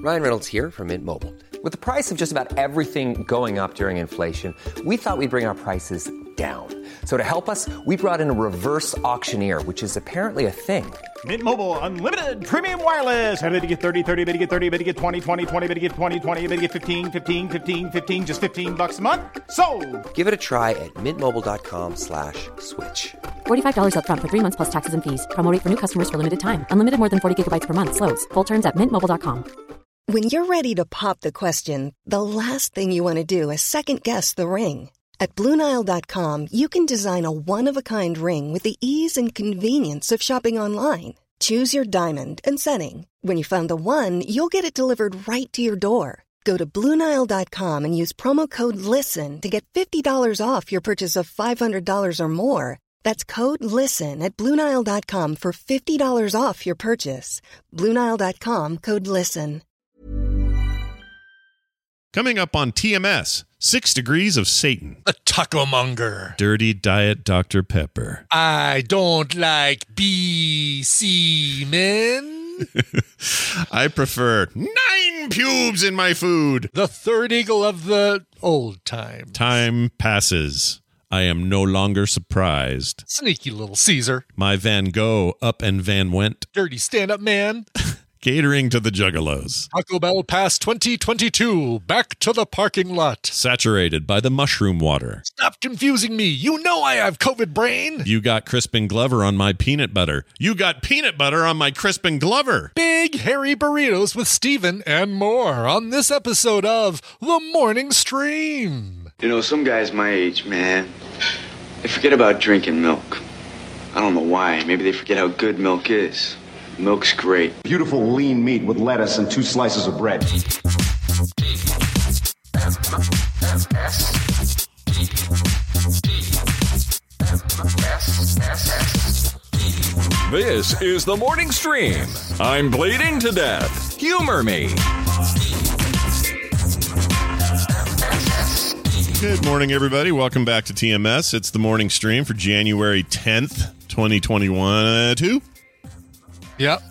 Ryan Reynolds here from Mint Mobile. With the price of just about everything going up during inflation, we thought we'd bring our prices down. So to help us, we brought in a reverse auctioneer, which is apparently a thing. Mint Mobile Unlimited Premium Wireless. How to get 30, 30, bit to get 30, bit to get 20, 20, 20, bit to get 20, 20, bit to get 15, 15, 15, 15, just $15 a month? Sold! Give it a try at mintmobile.com/switch. $45 up front for 3 months plus taxes and fees. Promo rate for new customers for limited time. Unlimited more than 40 gigabytes per month. Slows full terms at mintmobile.com. When you're ready to pop the question, the last thing you want to do is second-guess the ring. At BlueNile.com, you can design a one-of-a-kind ring with the ease and convenience of shopping online. Choose your diamond and setting. When you find the one, you'll get it delivered right to your door. Go to BlueNile.com and use promo code LISTEN to get $50 off your purchase of $500 or more. That's code LISTEN at BlueNile.com for $50 off your purchase. BlueNile.com, code LISTEN. Coming up on TMS, 6 Degrees of Satan. A taco monger. Dirty Diet Dr. Pepper. I don't like BC men. I prefer 9 pubes in my food. The third eagle of the old times. Time passes. I am no longer surprised. Sneaky little Caesar. My Van Gogh up and Van went. Dirty stand-up man. Catering to the juggalos. Taco Bell Pass 2022. Back to the parking lot. Saturated by the mushroom water. Stop confusing me. You know I have COVID brain. You got Crispin Glover on my peanut butter. You got peanut butter on my Crispin Glover. Big hairy burritos with Steven and more on this episode of The Morning Stream. You know, some guys my age, man, they forget about drinking milk. I don't know why. Maybe they forget how good milk is. Milk's great. Beautiful lean meat with lettuce and 2 slices of bread. This is The Morning Stream. I'm bleeding to death. Humor me. Good morning, everybody. Welcome back to TMS. It's The Morning Stream for January 10th, 2021. Yep.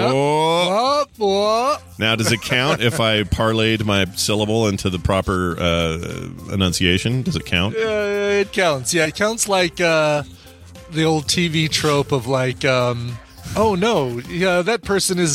Oh. Now, does it count if I parlayed my syllable into the proper enunciation? Does it count? It counts. Yeah, it counts like the old TV trope of like, oh no, yeah, that person is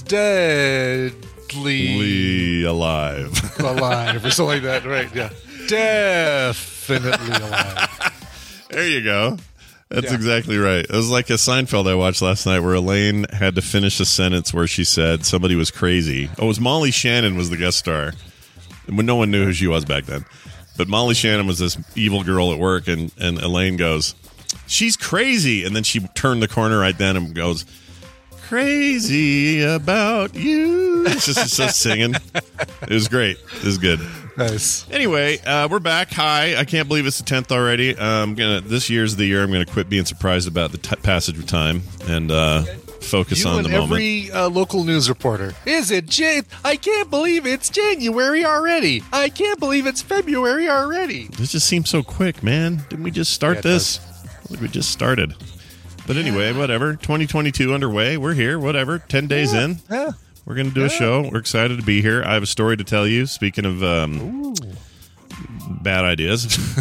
deadly alive. Alive, or something like that, right? Yeah. Definitely alive. There you go. That's exactly right. It was like a Seinfeld I watched last night where Elaine had to finish a sentence where she said somebody was crazy. Oh, it was Molly Shannon was the guest star. When no one knew who she was back then. But Molly Shannon was this evil girl at work, and Elaine goes, she's crazy. And then she turned the corner right then and goes, crazy about you. It's just singing. It was great. It was good. Nice. Anyway, we're back. Hi. I can't believe it's the 10th already. This year's the year I'm going to quit being surprised about the passage of time and focus on the moment. Every local news reporter. Is it I can't believe it's January already. I can't believe it's February already. This just seems so quick, man. Didn't we just start this? Like we just started. But anyway, whatever. 2022 underway. We're here. Whatever. 10 days in. Yeah. We're going to do a show. We're excited to be here. I have a story to tell you. Speaking of bad ideas.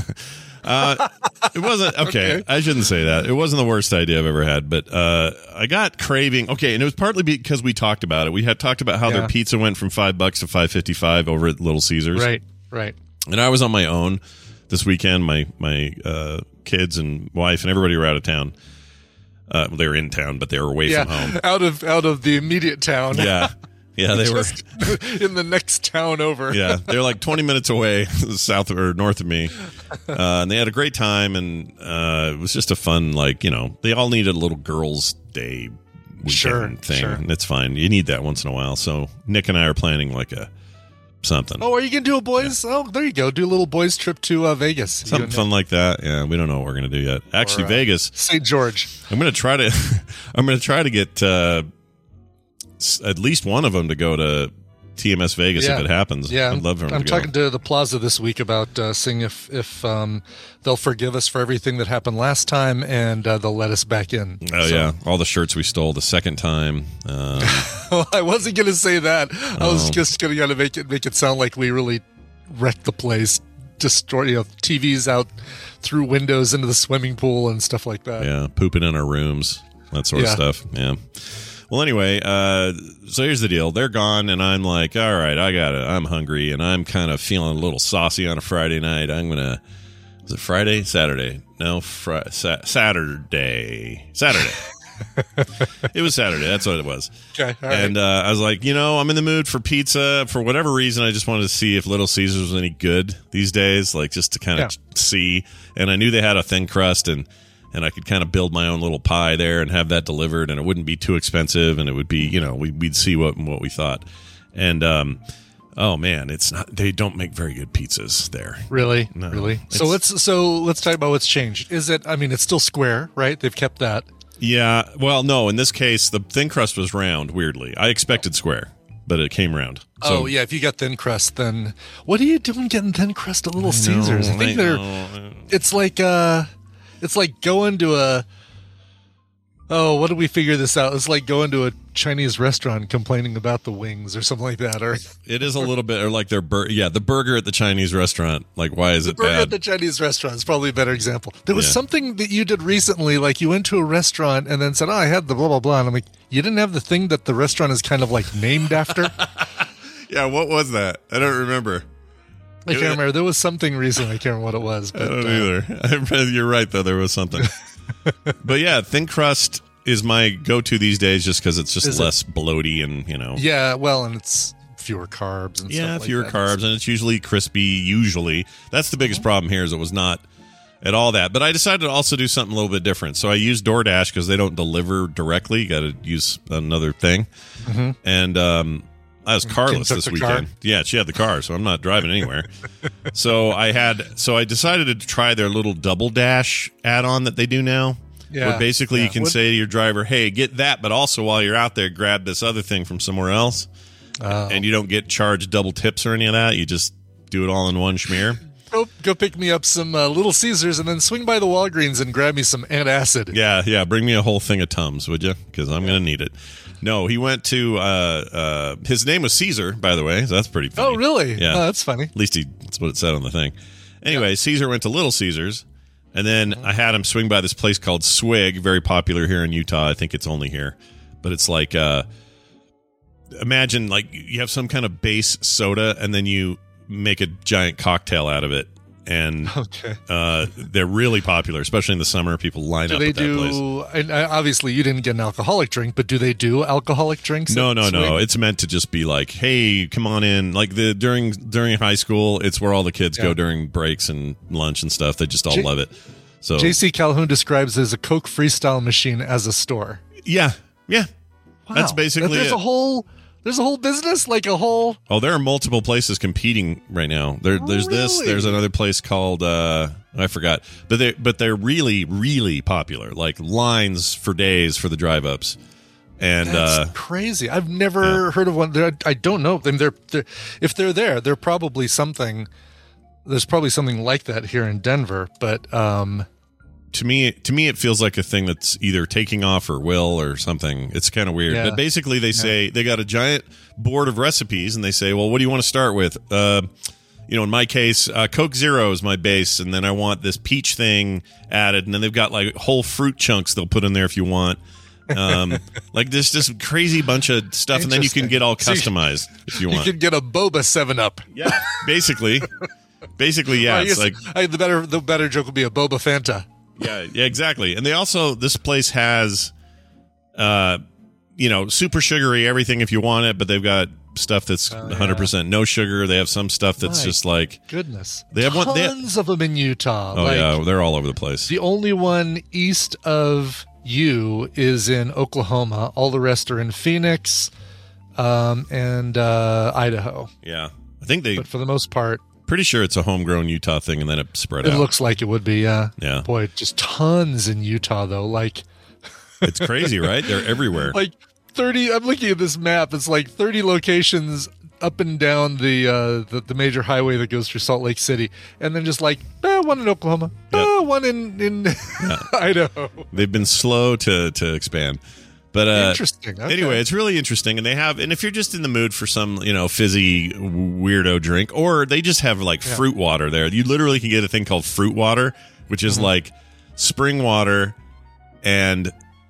It wasn't, okay, I shouldn't say that. It wasn't the worst idea I've ever had, but I got craving. Okay, and it was partly because we talked about it. We had talked about how their pizza went from $5 to $5.55 over at Little Caesars. Right. And I was on my own this weekend. My kids and wife and everybody were out of town. They were in town, but they were away from home. Out of the immediate town. Yeah, they were in the next town over. Yeah, they're like 20 minutes away, south or north of me, and they had a great time. And it was just a fun, they all needed a little girls' day weekend thing. Sure. And it's fine. You need that once in a while. So Nick and I are planning like a something. Oh, are you gonna do a boys? Yeah. Oh, there you go. Do a little boys trip to Vegas. Something fun like that. Yeah, we don't know what we're gonna do yet. Actually, Vegas, St. George. I'm gonna try to get at least one of them to go to TMS Vegas if it happens. Yeah, I'd love for him I'm to go. talking to the Plaza this week about seeing if they'll forgive us for everything that happened last time and they'll let us back in. Oh, yeah. All the shirts we stole the second time. Well, I wasn't going to say that. I was just going to make it sound like we really wrecked the place, destroy TVs out through windows into the swimming pool and stuff like that. Yeah, pooping in our rooms, that sort of stuff. Yeah. Well, anyway, so here's the deal. They're gone, and I'm like, all right, I got it. I'm hungry, and I'm kind of feeling a little saucy on a Friday night. I'm going to, was it Friday? Saturday. No, Saturday. It was Saturday. That's what it was. Okay. All and I was like, I'm in the mood for pizza. For whatever reason, I just wanted to see if Little Caesars was any good these days, like just to kind of see. And I knew they had a thin crust, and I could kind of build my own little pie there and have that delivered, and it wouldn't be too expensive, and it would be, we'd see what we thought. And oh man, it's not. They don't make very good pizzas there. Really, No, really. So let's talk about what's changed. Is it? I mean, it's still square, right? They've kept that. Yeah. Well, no. In this case, the thin crust was round. Weirdly, I expected square, but it came round. So, oh yeah, if you got thin crust, then what are you doing getting thin crust at Little Caesars? I think it's like going to a. Oh, what did we figure this out? It's like going to a Chinese restaurant complaining about the wings or something like that. Or it is a little bit, or like the burger at the Chinese restaurant. Like, why is it burger bad? At the Chinese restaurant is probably a better example. There was something that you did recently, like you went to a restaurant and then said, "Oh, I had the blah blah blah," and I'm like, "You didn't have the thing that the restaurant is kind of like named after." Yeah, what was that? I don't remember. I can't remember. There was something recently. I can't remember what it was. But, I don't either. You're right, though. There was something. But yeah, thin crust is my go-to these days just because it's just less bloaty and, Yeah, well, and it's fewer carbs and stuff like fewer that. carbs, and it's usually crispy, usually. That's the biggest problem here is it was not at all that. But I decided to also do something a little bit different. So I used DoorDash because they don't deliver directly. You got to use another thing. Mm-hmm. And I was carless this weekend. Yeah, she had the car, so I'm not driving anywhere. So I decided to try their little Double Dash add-on that they do now. Yeah, where basically you can say to your driver, "Hey, get that, but also while you're out there, grab this other thing from somewhere else." And you don't get charged double tips or any of that. You just do it all in one schmear. Go pick me up some Little Caesars and then swing by the Walgreens and grab me some antacid. Yeah. Bring me a whole thing of Tums, would you? Because I'm going to need it. No, he went to his name was Caesar, by the way. So that's pretty funny. Oh, really? Yeah. Oh, that's funny. At least that's what it said on the thing. Anyway, Caesar went to Little Caesars, and then I had him swing by this place called Swig, very popular here in Utah. I think it's only here. But it's like, imagine like you have some kind of base soda, and then you make a giant cocktail out of it. And they're really popular, especially in the summer. People line up at that place. And obviously, you didn't get an alcoholic drink, but do they do alcoholic drinks? No. It's meant to just be like, hey, come on in. Like during high school, it's where all the kids go during breaks and lunch and stuff. They just all love it. So J.C. Calhoun describes it as a Coke freestyle machine as a store. Yeah. Wow. That's basically There's a whole business, like a whole. Oh, there are multiple places competing right now. There's this. There's another place called I forgot, but they're really, really popular. Like lines for days for the drive ups, and that's crazy. I've never heard of one. I don't know. They're if they're there, they're probably something. There's probably something like that here in Denver, but To me, it feels like a thing that's either taking off or will or something. It's kind of weird. Yeah. But basically, they say they got a giant board of recipes, and they say, well, what do you want to start with? In my case, Coke Zero is my base, and then I want this peach thing added, and then they've got like whole fruit chunks they'll put in there if you want. Like there's just crazy bunch of stuff, and then you can get all customized if you want. You can get a boba 7-Up. Yeah, basically, yeah. It's like the better joke would be a boba Fanta. Yeah, exactly. And they also, this place has, super sugary everything if you want it, but they've got stuff that's 100% no sugar. They have some stuff that's just like goodness. They have tons of them in Utah. Oh they're all over the place. The only one east of you is in Oklahoma. All the rest are in Phoenix, and Idaho. Yeah, but for the most part. Pretty sure it's a homegrown Utah thing, and then it spread out. It looks like it would be, yeah. Yeah. Boy, just tons in Utah, though. Like, it's crazy, right? They're everywhere. Like 30. I'm looking at this map. It's like 30 locations up and down the major highway that goes through Salt Lake City, and then just like one in Oklahoma, one in Idaho. They've been slow to expand. But interesting. Okay. Anyway, it's really interesting, and if you're just in the mood for some, fizzy weirdo drink, or they just have like fruit water there. You literally can get a thing called fruit water, which is like spring water and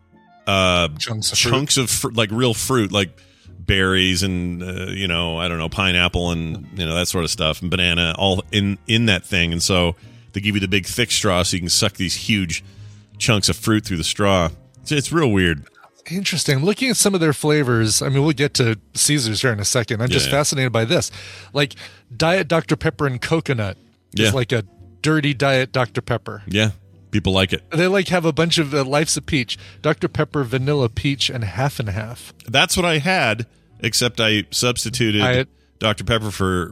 chunks of like real fruit, like berries and I don't know, pineapple and that sort of stuff, and banana, all in that thing. And so they give you the big thick straw so you can suck these huge chunks of fruit through the straw. It's real weird. Interesting. Looking at some of their flavors, I mean, we'll get to Caesars here in a second. I'm just fascinated by this. Like Diet Dr. Pepper and coconut is like a dirty Diet Dr. Pepper. Yeah, people like it. They like have a bunch of Life's a Peach, Dr. Pepper, vanilla, peach, and half. That's what I had, except I substituted Dr. Pepper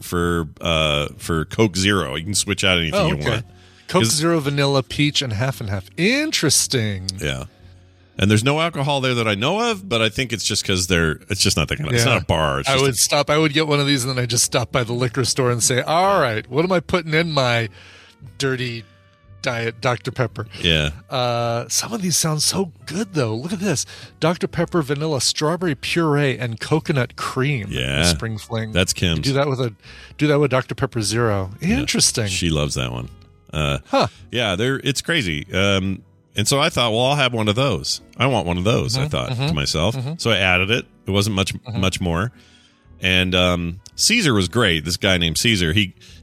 for Coke Zero. You can switch out anything you want. Coke Zero, vanilla, peach, and half. Interesting. Yeah. And there's no alcohol there that I know of, but I think it's just because it's just not that kind of, it's not a bar. It's just I would get one of these and then I just stop by the liquor store and say, all right, what am I putting in my dirty Diet Dr. Pepper? Yeah. Some of these sound so good though. Look at this. Dr. Pepper, vanilla, strawberry puree, and coconut cream. Yeah. Spring Fling. That's Kim's. Do that with Dr. Pepper Zero. Interesting. Yeah, she loves that one. Yeah, it's crazy. And so I thought, well, I'll have one of those. I want one of those, I thought to myself. So I added it. It wasn't much more. And Caesar was great. This guy named Caesar.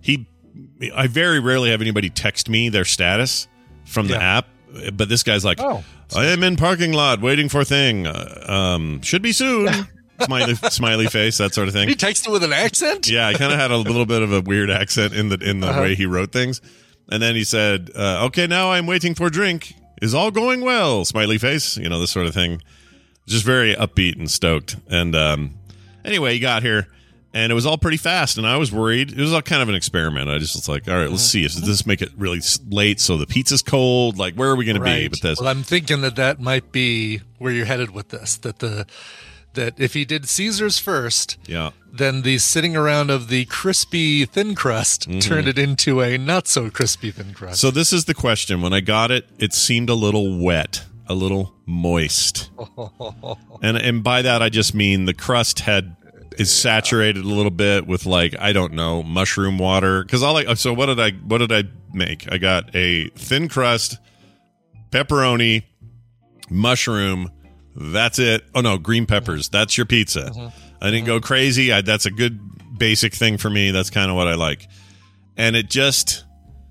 I very rarely have anybody text me their status from the app. But this guy's like, I am in parking lot waiting for thing. Should be soon. Smiley face, that sort of thing. He texted with an accent? Yeah, I kind of had a little bit of a weird accent in the way he wrote things. And then he said, okay, now I'm waiting for drink. Is all going well? Smiley face, this sort of thing. Just very upbeat and stoked. And anyway, he got here, and it was all pretty fast, and I was worried. It was all kind of an experiment. I just was like, all right, let's see. Does this make it really late so the pizza's cold? Like, where are we going to be with this? Well, I'm thinking that might be where you're headed with this, that if he did Caesars first, then the sitting around of the crispy thin crust turned it into a not so crispy thin crust. So this is the question. When I got it, it seemed a little wet, a little moist. And by that I just mean the crust is saturated a little bit with, like, I don't know, mushroom water. So what did I make? I got a thin crust, pepperoni, mushroom. That's it. Oh, no, green peppers. That's your pizza. I didn't go crazy. That's a good basic thing for me. That's kind of what I like. And it just...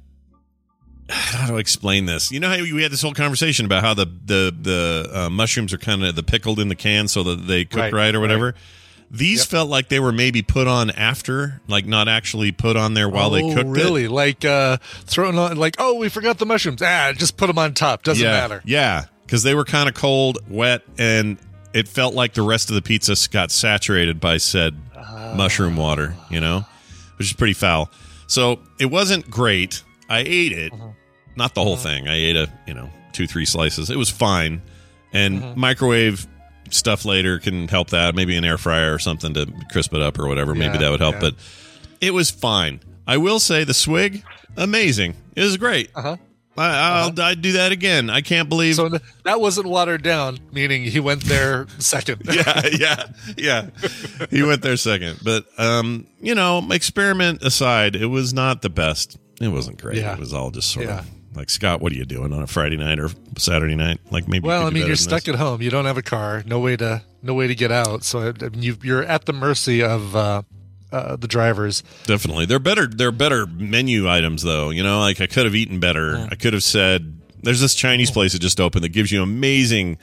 How do I explain this? You know how we had this whole conversation about how the mushrooms are kind of pickled in the can so that they cook right or whatever? Right. These felt like they were maybe put on after, like not actually put on there while they cooked really? It. Like throwing on, like, we forgot the mushrooms. Just put them on top. Doesn't matter. Yeah. Because they were kind of cold, wet, and it felt like the rest of the pizza got saturated by said mushroom water, which is pretty foul. So it wasn't great. I ate it, not the whole thing. I ate 2-3 slices. It was fine. And microwave stuff later can help that. Maybe an air fryer or something to crisp it up or whatever. Maybe that would help. But it was fine. I will say the swig, amazing. It was great. I'd do that again. I can't believe... So that wasn't watered down, meaning he went there second. Yeah. He went there second. But, experiment aside, it was not the best. It wasn't great. Yeah. It was all just sort of like, Scott, what are you doing on a Friday night or Saturday night? Like, maybe. Well, you're stuck at home. You don't have a car. No way to get out. So you're at the mercy of the drivers. Definitely. They're better menu items though. Like I could have eaten better. I could have said, there's this Chinese place that just opened that gives you amazing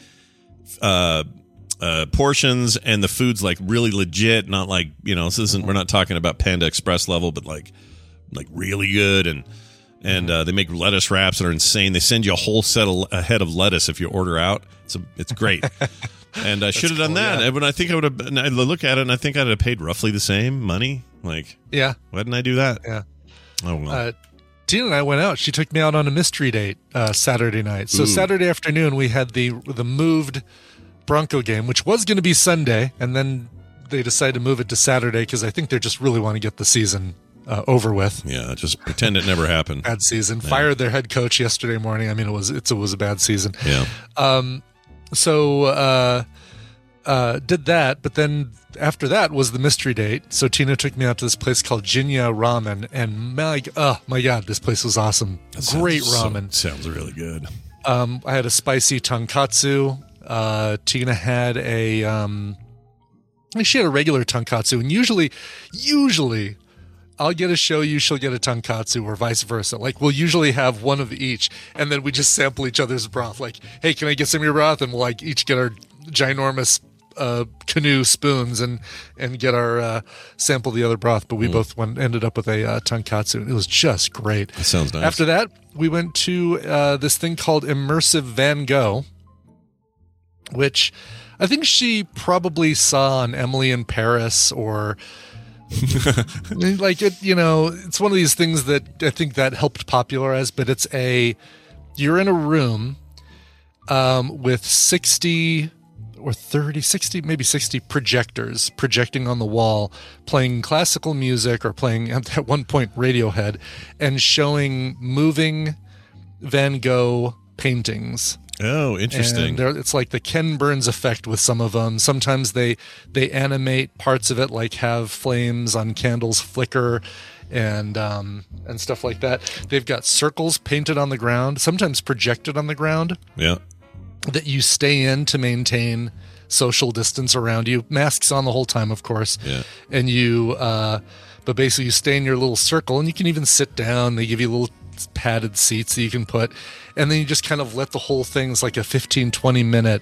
portions, and the food's like really legit, not like, this isn't, we're not talking about Panda Express level, but like really good. And they make lettuce wraps that are insane. They send you a whole head of lettuce if you order out. It's great. And I should have done that. Yeah. But I think I would have. I look at it and I think I'd have paid roughly the same money. Like, why didn't I do that? Yeah. Oh well. Tina and I went out. She took me out on a mystery date Saturday night. So Saturday afternoon we had the moved Bronco game, which was going to be Sunday, and then they decided to move it to Saturday because I think they just really want to get the season over with. Yeah, just pretend it never happened. Bad season. Yeah. Fired their head coach yesterday morning. I mean, it was a bad season. Yeah. Did that, but then after that was the mystery date. So Tina took me out to this place called Jinya Ramen, and my God, this place was awesome. Great ramen. Sounds really good. I had a spicy tonkatsu. Tina had she had a regular tonkatsu, and usually I'll get a shoyu, she'll get a tonkatsu, or vice versa. Like, we'll usually have one of each, and then we just sample each other's broth. Like, hey, can I get some of your broth? And we'll like each get our ginormous canoe spoons and get our sample the other broth. But we both ended up with a tonkatsu. It was just great. That sounds nice. After that, we went to this thing called Immersive Van Gogh, which I think she probably saw on Emily in Paris, or like it, it's one of these things that I think that helped popularize. But you're in a room with 60 or 30, 60, maybe 60 projectors projecting on the wall, playing classical music, or playing at one point Radiohead, and showing moving Van Gogh paintings. Oh, interesting. And it's like the Ken Burns effect with some of them. Sometimes they animate parts of it, like have flames on candles flicker and stuff like that. They've got circles painted on the ground, sometimes projected on the ground. Yeah. That you stay in to maintain social distance around you. Masks on the whole time, of course. Yeah. And but basically you stay in your little circle, and you can even sit down. They give you little padded seats that you can put, and then you just kind of let the whole thing's like a 15-20 minute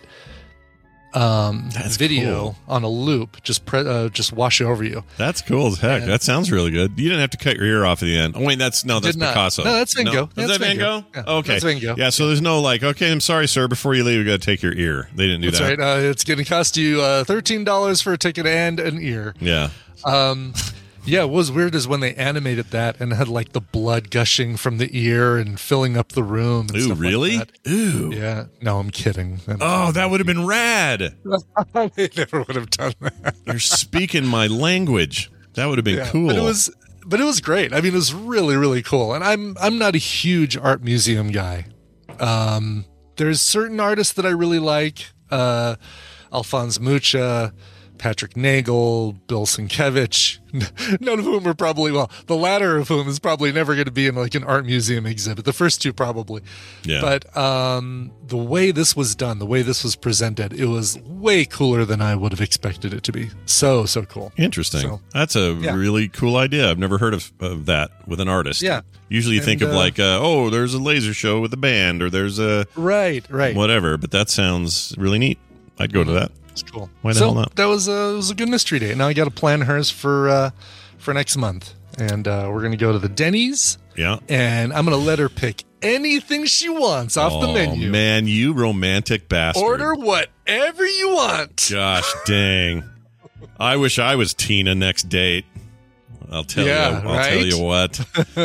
video cool. on a loop just wash over you. That's cool as heck. That sounds really good. You didn't have to cut your ear off at the end. Oh wait, that's Picasso. No, that's Van Gogh. Is that Van Gogh? Yeah, okay, that's Van Gogh. Yeah, so there's no like, okay, I'm sorry, sir, before you leave, we got to take your ear. They didn't do that's that. Right. It's going to cost you $13 for a ticket and an ear. Yeah. Yeah, what was weird is when they animated that and had like the blood gushing from the ear and filling up the room. And Ooh, really? Like that. Ooh. Yeah. No, I'm kidding. Oh, that would have been rad. They never would have done that. You're speaking my language. That would have been cool. But it was great. I mean, it was really, really cool. And I'm not a huge art museum guy. There's certain artists that I really like. Alphonse Mucha, Patrick Nagel, Bill Sienkiewicz, none of whom are probably, the latter of whom is probably never going to be in like an art museum exhibit. The first two probably. Yeah. But the way this was done, the way this was presented, it was way cooler than I would have expected it to be. So cool. Interesting. So, that's a really cool idea. I've never heard of that with an artist. Yeah. Usually you think of like, there's a laser show with a band, or there's a... Right. Whatever, but that sounds really neat. I'd go to that. It's cool. Why the hell not? That was a good mystery date. Now I got to plan hers for next month, and we're gonna go to the Denny's. Yeah, and I'm gonna let her pick anything she wants off the menu. Oh man, you romantic bastard! Order whatever you want. Gosh dang! I wish I was Tina next date. I'll tell you what.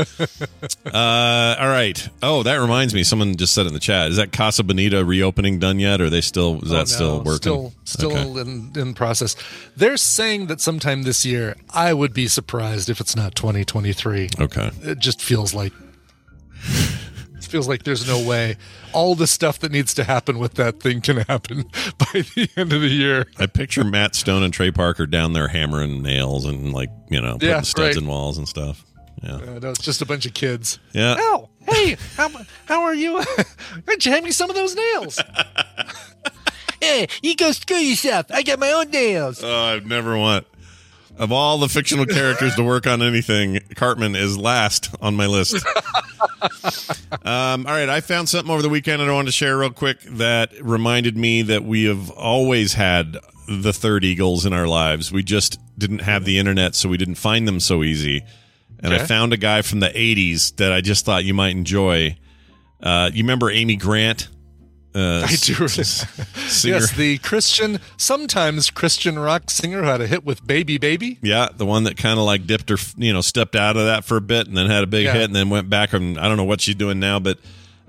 All right. Oh, that reminds me. Someone just said in the chat, is that Casa Bonita reopening done yet? Or are they still? Is that still working? Still okay. in process. They're saying that sometime this year. I would be surprised if it's not 2023. Okay. It just feels like there's no way. All the stuff that needs to happen with that thing can happen by the end of the year. I picture Matt Stone and Trey Parker down there hammering nails and putting studs in walls and stuff. Yeah, no, it's just a bunch of kids. Yeah. Oh, hey, how are you? Why don't you hand me some of those nails? Hey, you go screw yourself. I got my own nails. Oh, I've never want. Of all the fictional characters to work on anything, Cartman is last on my list. All right, I found something over the weekend I wanted to share real quick that reminded me that we have always had the Third Eagles in our lives. We just didn't have the internet, so we didn't find them so easy. And I found a guy from the 80s that I just thought you might enjoy. You remember Amy Grant? I do. Singer. Yes, the sometimes Christian rock singer who had a hit with Baby Baby. Yeah, the one that kind of like dipped her, stepped out of that for a bit and then had a big hit and then went back. And I don't know what she's doing now, but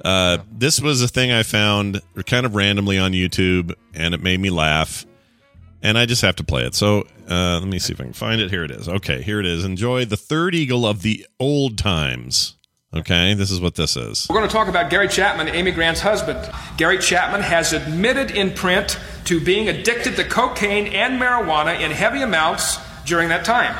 this was a thing I found kind of randomly on YouTube and it made me laugh. And I just have to play it. So let me see if I can find it. Here it is. Okay, here it is. Enjoy the third eagle of the old times. Okay, this is what this is. We're going to talk about Gary Chapman, Amy Grant's husband. Gary Chapman has admitted in print to being addicted to cocaine and marijuana in heavy amounts during that time.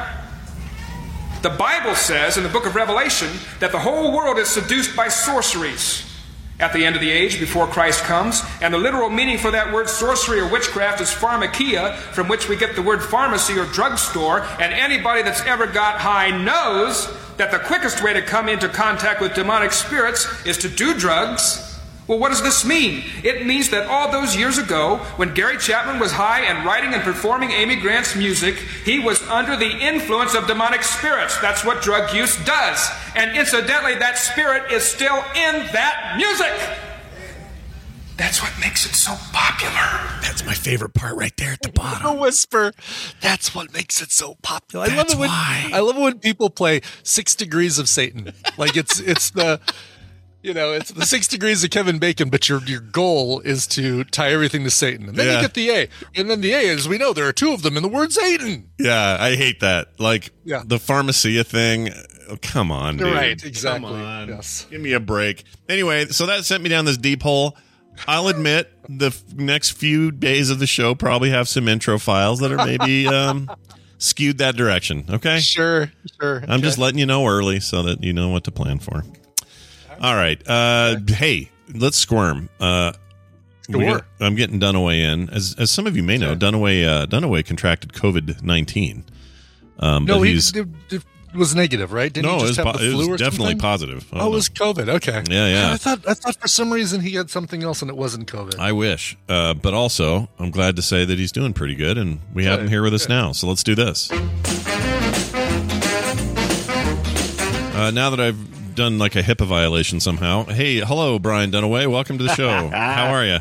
The Bible says in the book of Revelation that the whole world is seduced by sorceries at the end of the age before Christ comes. And the literal meaning for that word sorcery or witchcraft is pharmakia, from which we get the word pharmacy or drugstore. And anybody that's ever got high knows that the quickest way to come into contact with demonic spirits is to do drugs. Well, what does this mean? It means that all those years ago, when Gary Chapman was high and writing and performing Amy Grant's music, he was under the influence of demonic spirits. That's what drug use does. And incidentally, that spirit is still in that music. That's what makes it so popular. That's my favorite part right there at the bottom. A whisper. That's what makes it so popular. I love it when people play 6 Degrees of Satan. Like it's the, it's the 6 Degrees of Kevin Bacon, but your goal is to tie everything to Satan. And then you get the A. And then the A, as we know, there are 2 of them in the word Satan. Yeah, I hate that. Like the pharmacia thing. Oh, come on, dude. Right, exactly. Come on. Yes. Give me a break. Anyway, so that sent me down this deep hole. I'll admit the next few days of the show probably have some intro files that are maybe skewed that direction. Okay? Sure. I'm just letting you know early so that you know what to plan for. All right. Hey, let's squirm. I'm getting Dunaway in. As some of you may know, Dunaway contracted COVID-19 no, he was negative, right? Didn't he just have the flu or something? It was definitely positive. Oh, it was COVID. Okay. Yeah. I thought for some reason he had something else and it wasn't COVID. I wish. But also, I'm glad to say that he's doing pretty good, and we have him here with us now. So let's do this. Now that I've done like a HIPAA violation somehow. Hey, hello, Brian Dunaway. Welcome to the show. How are you?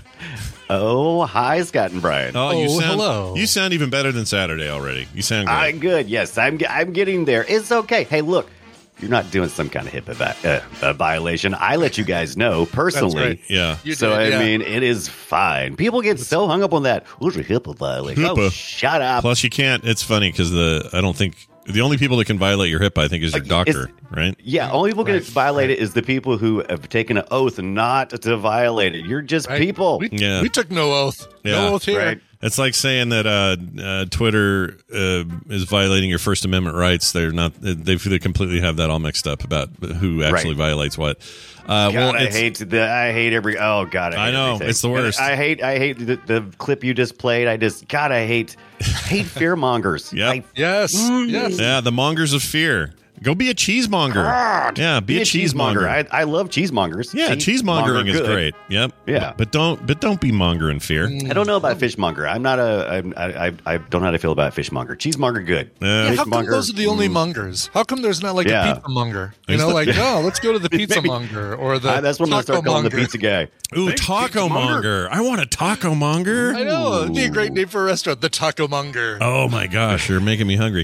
Oh, hi, Scott and Brian. Hello. You sound even better than Saturday already. You sound good. I'm good. Yes, I'm getting there. It's okay. Hey, look, you're not doing some kind of HIPAA violation. I let you guys know personally. That's right. Yeah. I mean, it is fine. People get so hung up on that. What's a HIPAA violation? HIPAA. Oh, shut up. Plus, you can't. It's funny because I don't think the only people that can violate your HIPAA, I think, is your doctor, right? Yeah, only people can violate it is the people who have taken an oath not to violate it. You're just people. We took no oath. Yeah. No oath here. Right. It's like saying that Twitter is violating your First Amendment rights. They're not. They completely have that all mixed up about who actually violates what. God, I hate every. Oh God, I know everything. It's the worst. I hate the clip you just played. I hate fear mongers. Yeah. Yes. Yeah, the mongers of fear. Go be a cheesemonger. God. Yeah, be a cheesemonger. I love cheesemongers. Yeah, cheesemongering is great. Yep. Yeah, but don't be monger in fear. I don't know about fishmonger. I don't know how to feel about fishmonger. Cheesemonger, good. How come those are the only mongers? How come there's not like a pizza monger? Let's go to the pizza monger or the. That's when I start calling the pizza guy. Ooh, taco monger. I want a taco monger. I know. It'd be a great name for a restaurant, the Taco Monger. Oh my gosh, you're making me hungry.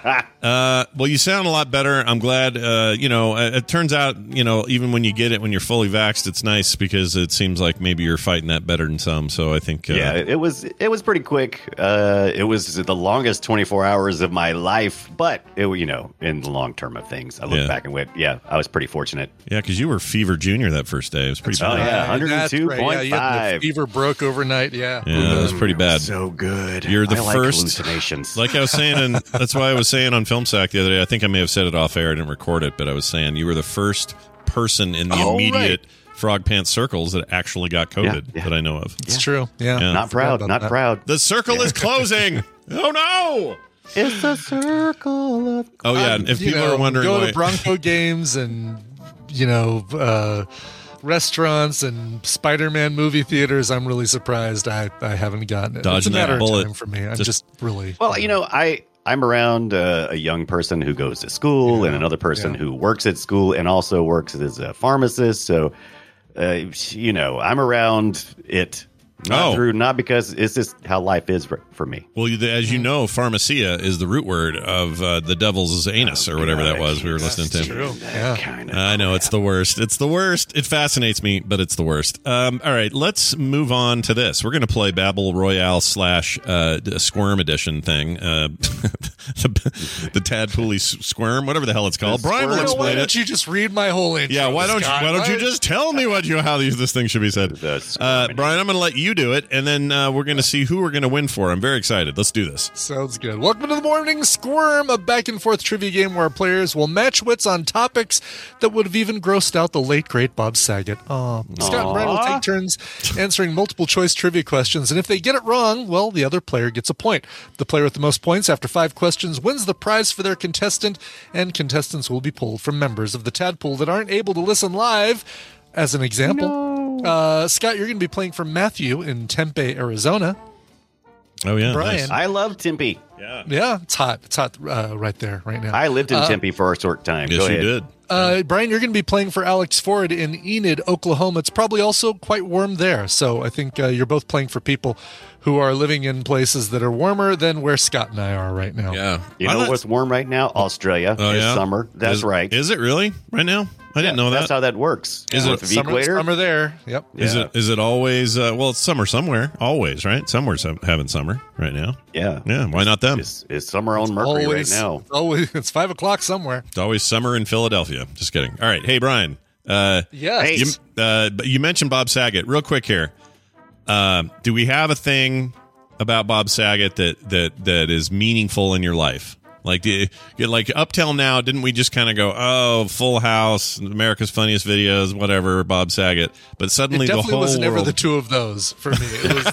Well, you sound a lot better. I'm glad. It turns out, even when you get it, when you're fully vaxxed, it's nice because it seems like maybe you're fighting that better than some. So I think. It was pretty quick. It was the longest 24 hours of my life, but in the long term of things, I look back and went, I was pretty fortunate. Yeah, because you were Fever Junior that first day. It was pretty bad. 102.5. The fever broke overnight. Yeah, that was pretty bad. So good. You're the first hallucinations. Like I was saying, and that's why I was saying on Film Sack the other day. I think I may have said it off air. I didn't record it, but I was saying you were the first person in the immediate Frog Pants circles that actually got COVID that I know of. It's true. Yeah. Not proud. The circle is closing. Oh no! It's a circle of. Oh yeah. And if people are wondering, go to Bronco games and restaurants and Spider-Man movie theaters, I'm really surprised I haven't gotten it. It's a matter of time for me. I'm just really. Well, I'm around a young person who goes to school and another person who works at school and also works as a pharmacist. So, I'm around it Not because it's just how life is for me. Well, as you know, pharmacia is the root word of the devil's anus or whatever that was we were listening to. True. Yeah. I know, it's the worst. It's the worst. It fascinates me, but it's the worst. All right, let's move on to this. We're going to play Battle Royale / Squirm Edition thing. The Tadpooly Squirm, whatever the hell it's called. Brian will explain Why it. don't you just read my whole intro? Yeah, why don't you just tell me how this thing should be said? Brian, I'm going to let you do it, and then we're going to see who we're going to win for. I'm very excited. Let's do this. Sounds good. Welcome to the Morning Squirm, a back-and-forth trivia game where our players will match wits on topics that would have even grossed out the late, great Bob Saget. Scott and Brian will take turns answering multiple-choice trivia questions, and if they get it wrong, well, the other player gets a point. The player with the most points after 5 questions wins the prize for their contestant, and contestants will be pulled from members of the Tadpool that aren't able to listen live. As an example, Scott, you're going to be playing for Matthew in Tempe, Arizona. Oh, yeah. Brian. Nice. I love Tempe. Yeah, it's hot. It's hot right there, right now. I lived in Tempe for a short time. Yes, Go ahead. you did. Brian, you're going to be playing for Alex Ford in Enid, Oklahoma. It's probably also quite warm there. So I think you're both playing for people who are living in places that are warmer than where Scott and I are right now. Yeah. You know what's warm right now? Australia. Oh, It's yeah? summer. That's right. Is it really right now? I didn't know that. That's how that works. Is With it the equator? Summer there. Yep. Is it always? Well, it's summer somewhere. Always, right? Somewhere's having summer right now. Yeah. Yeah. Why not them? It's summer on Mercury right now. It's 5 o'clock somewhere. It's always summer in Philadelphia. Just kidding. All right. Hey, Brian. Yes. You mentioned Bob Saget. Real quick here. Do we have a thing about Bob Saget that is meaningful in your life? Like up till now, didn't we just kind of go, oh, Full House, America's Funniest Videos, whatever, Bob Saget? But suddenly it the definitely whole was never world... the two of those for me. It was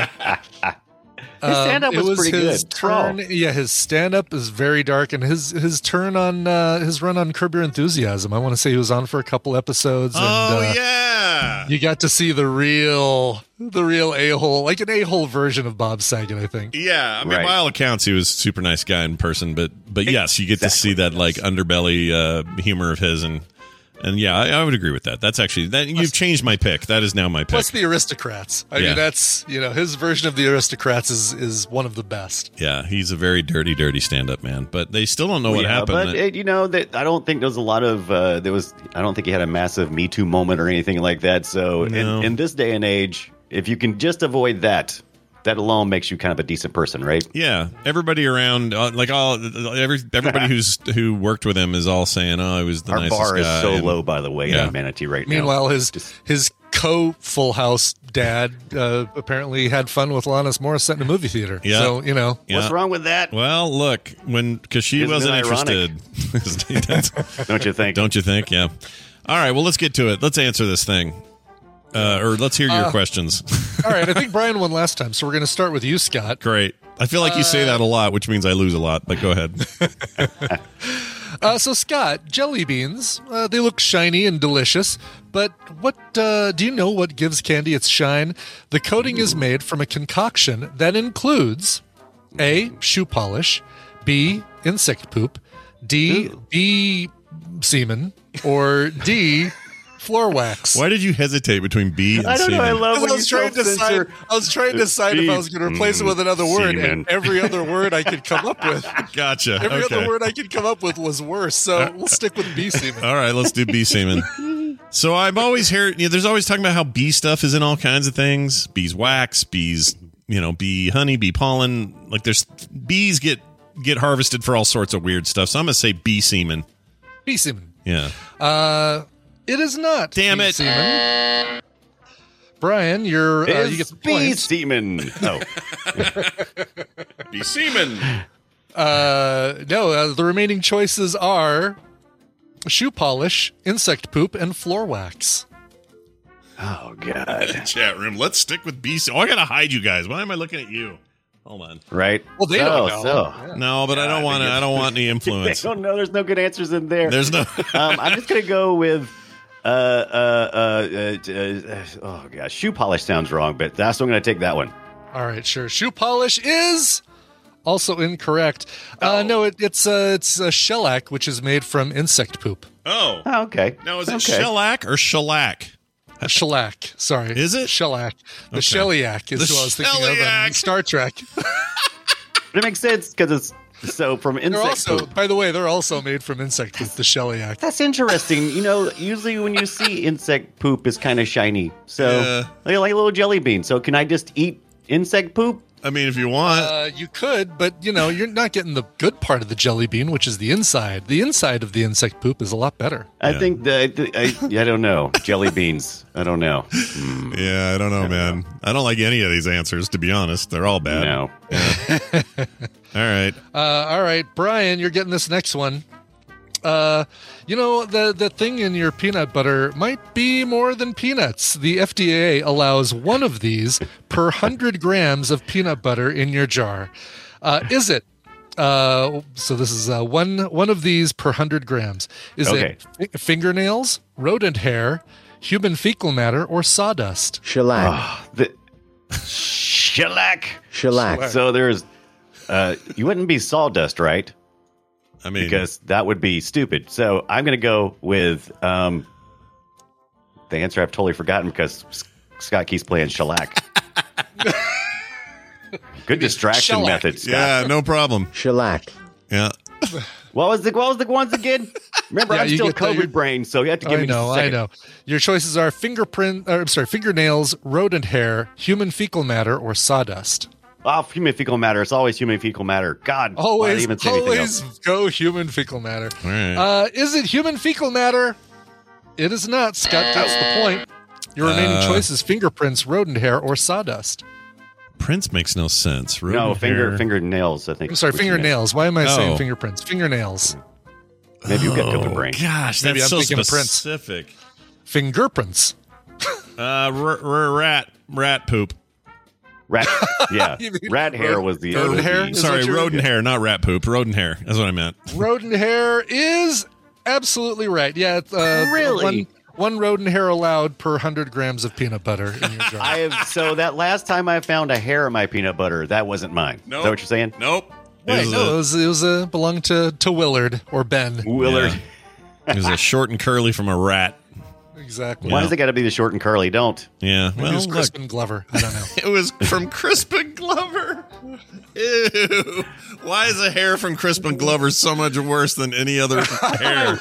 his stand-up was pretty his good. Turn, yeah, his stand-up is very dark, and his turn on his run on Curb Your Enthusiasm. I want to say he was on for a couple episodes. And, yeah, you got to see the real a-hole, like an a-hole version of Bob Saget, I think. Yeah, I mean, by all accounts, he was a super nice guy in person, but yes, you get to see that like underbelly humor of his, and yeah, I would agree with that. That's actually you've changed my pick. That is now my pick. Plus the Aristocrats. I mean, that's his version of the Aristocrats is one of the best. Yeah, he's a very dirty stand-up man, but they still don't know what happened. But I don't think there was a lot of I don't think he had a massive Me Too moment or anything like that. So in this day and age, if you can just avoid that alone makes you kind of a decent person, right? Yeah, everybody around, everybody who worked with him is all saying, "Oh, he was the nicest guy." Our bar is so low, by the way, in Manatee right now. Meanwhile, his co-Full House dad apparently had fun with Alanis Morissette in a movie theater. Yeah. So Yeah. What's wrong with that? Well, look, because she wasn't interested. Don't you think? Don't you think? Yeah. All right. Well, let's get to it. Let's answer this thing. Or let's hear your questions. All right. I think Brian won last time, so we're going to start with you, Scott. Great. I feel like you say that a lot, which means I lose a lot, but go ahead. So, Scott, jelly beans, they look shiny and delicious, but do you know what gives candy its shine? The coating is made from a concoction that includes A, shoe polish, B, insect poop, D, bee semen, or D, floor wax. Why did you hesitate between B and I don't know. semen? I love when I was trying to decide if I was going to replace it with another word, and every other word I could come up with. Gotcha. Every other word I could come up with was worse, so we'll stick with bee semen. All right, let's do bee semen. So I'm always hearing, there's always talking about how bee stuff is in all kinds of things. Beeswax, bees, bee honey, bee pollen. Like there's bees get harvested for all sorts of weird stuff. So I'm going to say bee semen. Bee semen. Yeah. It is not. Damn it. Semen. Brian, you get the bee points. semen. Oh. Bee semen. No, the remaining choices are shoe polish, insect poop, and floor wax. Oh, God. Chat room, let's stick with bee semen. Oh, I got to hide you guys. Why am I looking at you? Hold on. Right. Well, they don't know. No, but I don't want to. I don't want any influence. They don't know. There's no good answers in there. There's no. I'm just gonna go with. Oh gosh, shoe polish sounds wrong, but that's I'm gonna take that one. All right, sure. Shoe polish is also incorrect. No, it's a shellac, which is made from insect poop. Oh, okay. Now is it shellac or shellac? Shellac. Sorry. Is it? Shellac. The Okay. Shellyak is The what I was thinking of in Shellyak. Star Trek. But it makes sense because it's so from They're insect also, poop. by the way, they're also made from insect poop, the Shellyak. That's interesting. Usually when you see insect poop is kind of shiny. So like a little jelly bean. So can I just eat insect poop? I mean, if you want. You could, but you're not getting the good part of the jelly bean, which is the inside. The inside of the insect poop is a lot better. I think that I don't know. Jelly beans. I don't know. Yeah, I don't know, man. I don't like any of these answers, to be honest. They're all bad. No. All right, Brian, you're getting this next one. The thing in your peanut butter might be more than peanuts. The FDA allows one of these per 100 grams of peanut butter in your jar. Is it? So this is one of these per 100 grams. Is it fingernails, rodent hair, human fecal matter, or sawdust? Shellac. Shellac. So there's, you wouldn't be sawdust, right? I mean, because that would be stupid. So I'm going to go with the answer I've totally forgotten because Scott keeps playing shellac. Good distraction shellac. method, Scott. Yeah, no problem. Shellac. Yeah. What was the ones again? Remember, Yeah, I'm you still get the- COVID brain, so you have to give me just a I second. know. Your choices are fingernails, rodent hair, human fecal matter, or sawdust. Oh, human fecal matter. It's always human fecal matter. God, why did I Always even say anything else? go human fecal matter. All right. Is it human fecal matter? It is not. Scott gets the point. Your remaining choice is fingerprints, rodent hair, or sawdust. Prince makes no sense. No, Rodent hair. fingernails, I think. I'm sorry, what you meant. fingernails. Why am I saying Oh. fingerprints? Fingernails. Maybe you've got COVID brain. Gosh, Maybe that's I'm so thinking of Prince. specific. Fingerprints. Rat poop. Rat, yeah. You mean Rat hair was the rodent other hair? piece. Is Sorry, what you're- rodent hair, not rat poop. Rodent hair. That's what I meant. Rodent hair is absolutely right. Yeah, it's, Really? One rodent hair allowed per 100 grams of peanut butter in your jar. So that last time I found a hair in my peanut butter, that wasn't mine. Nope. Is that what you're saying? Nope. Right, no, it was belonged to Willard or Ben. Willard. It was a short and curly from a rat. Exactly. Why does it got to be the short and curly? Don't. Yeah. Maybe it was Crispin Glover. I don't know. It was from Crispin Glover. Ew. Why is the hair from Crispin Glover so much worse than any other hair?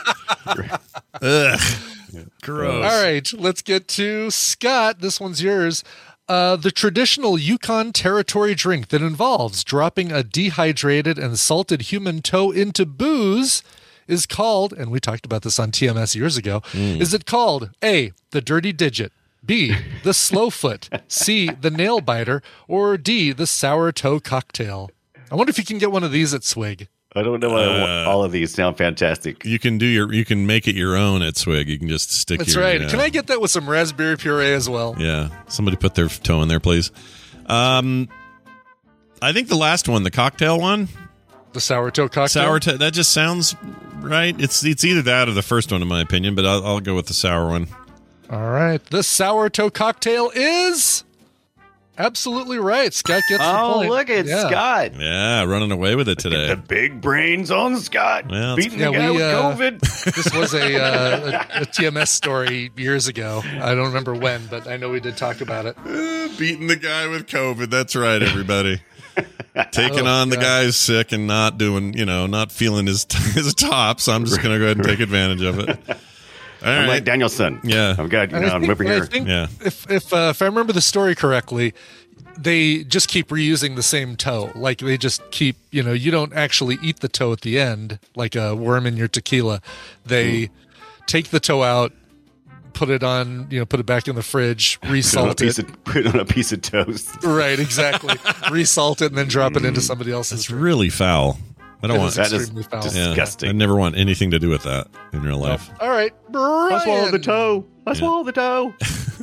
Ugh. Gross. All right, let's get to Scott. This one's yours. The traditional Yukon Territory drink that involves dropping a dehydrated and salted human toe into booze is called, and we talked about this on TMS years ago, is it called A, the Dirty Digit, B, the Slowfoot, C, the Nail Biter, or D, the Sour Toe Cocktail? I wonder if you can get one of these at Swig. I don't know. All of these sound fantastic. You can make it your own at Swig. You can just stick. That's your, right. Yeah. Can I get that with some raspberry puree as well? Yeah. Somebody put their toe in there, please. I think the last one, the cocktail one, the sour toe cocktail. Sour toe. That just sounds right. It's either that or the first one, in my opinion. But I'll go with the sour one. All right. The sour toe cocktail is absolutely right. Scott gets the point. Oh, look at Scott. Yeah, running away with it today. The big brains on Scott. Well, beating the guy with COVID. This was a TMS story years ago. I don't remember when, but I know we did talk about it. Beating the guy with COVID. That's right, everybody. Taking on the guy who's sick and not doing, not feeling his top. So I'm just going to go ahead and take advantage of it. I'm like Danielson. Yeah. I'm good. I'm whipping here. I think if I remember the story correctly, they just keep reusing the same toe. Like they just keep, you don't actually eat the toe at the end like a worm in your tequila. They take the toe out, put it on, put it back in the fridge, resalt it. Put it on a piece of toast. Right, exactly. Resalt it and then drop it into somebody else's. It's really foul. I don't want that. Is extremely foul. disgusting. I never want anything to do with that in real life. All right, Brian. I swallowed the toe. I swallowed the toe.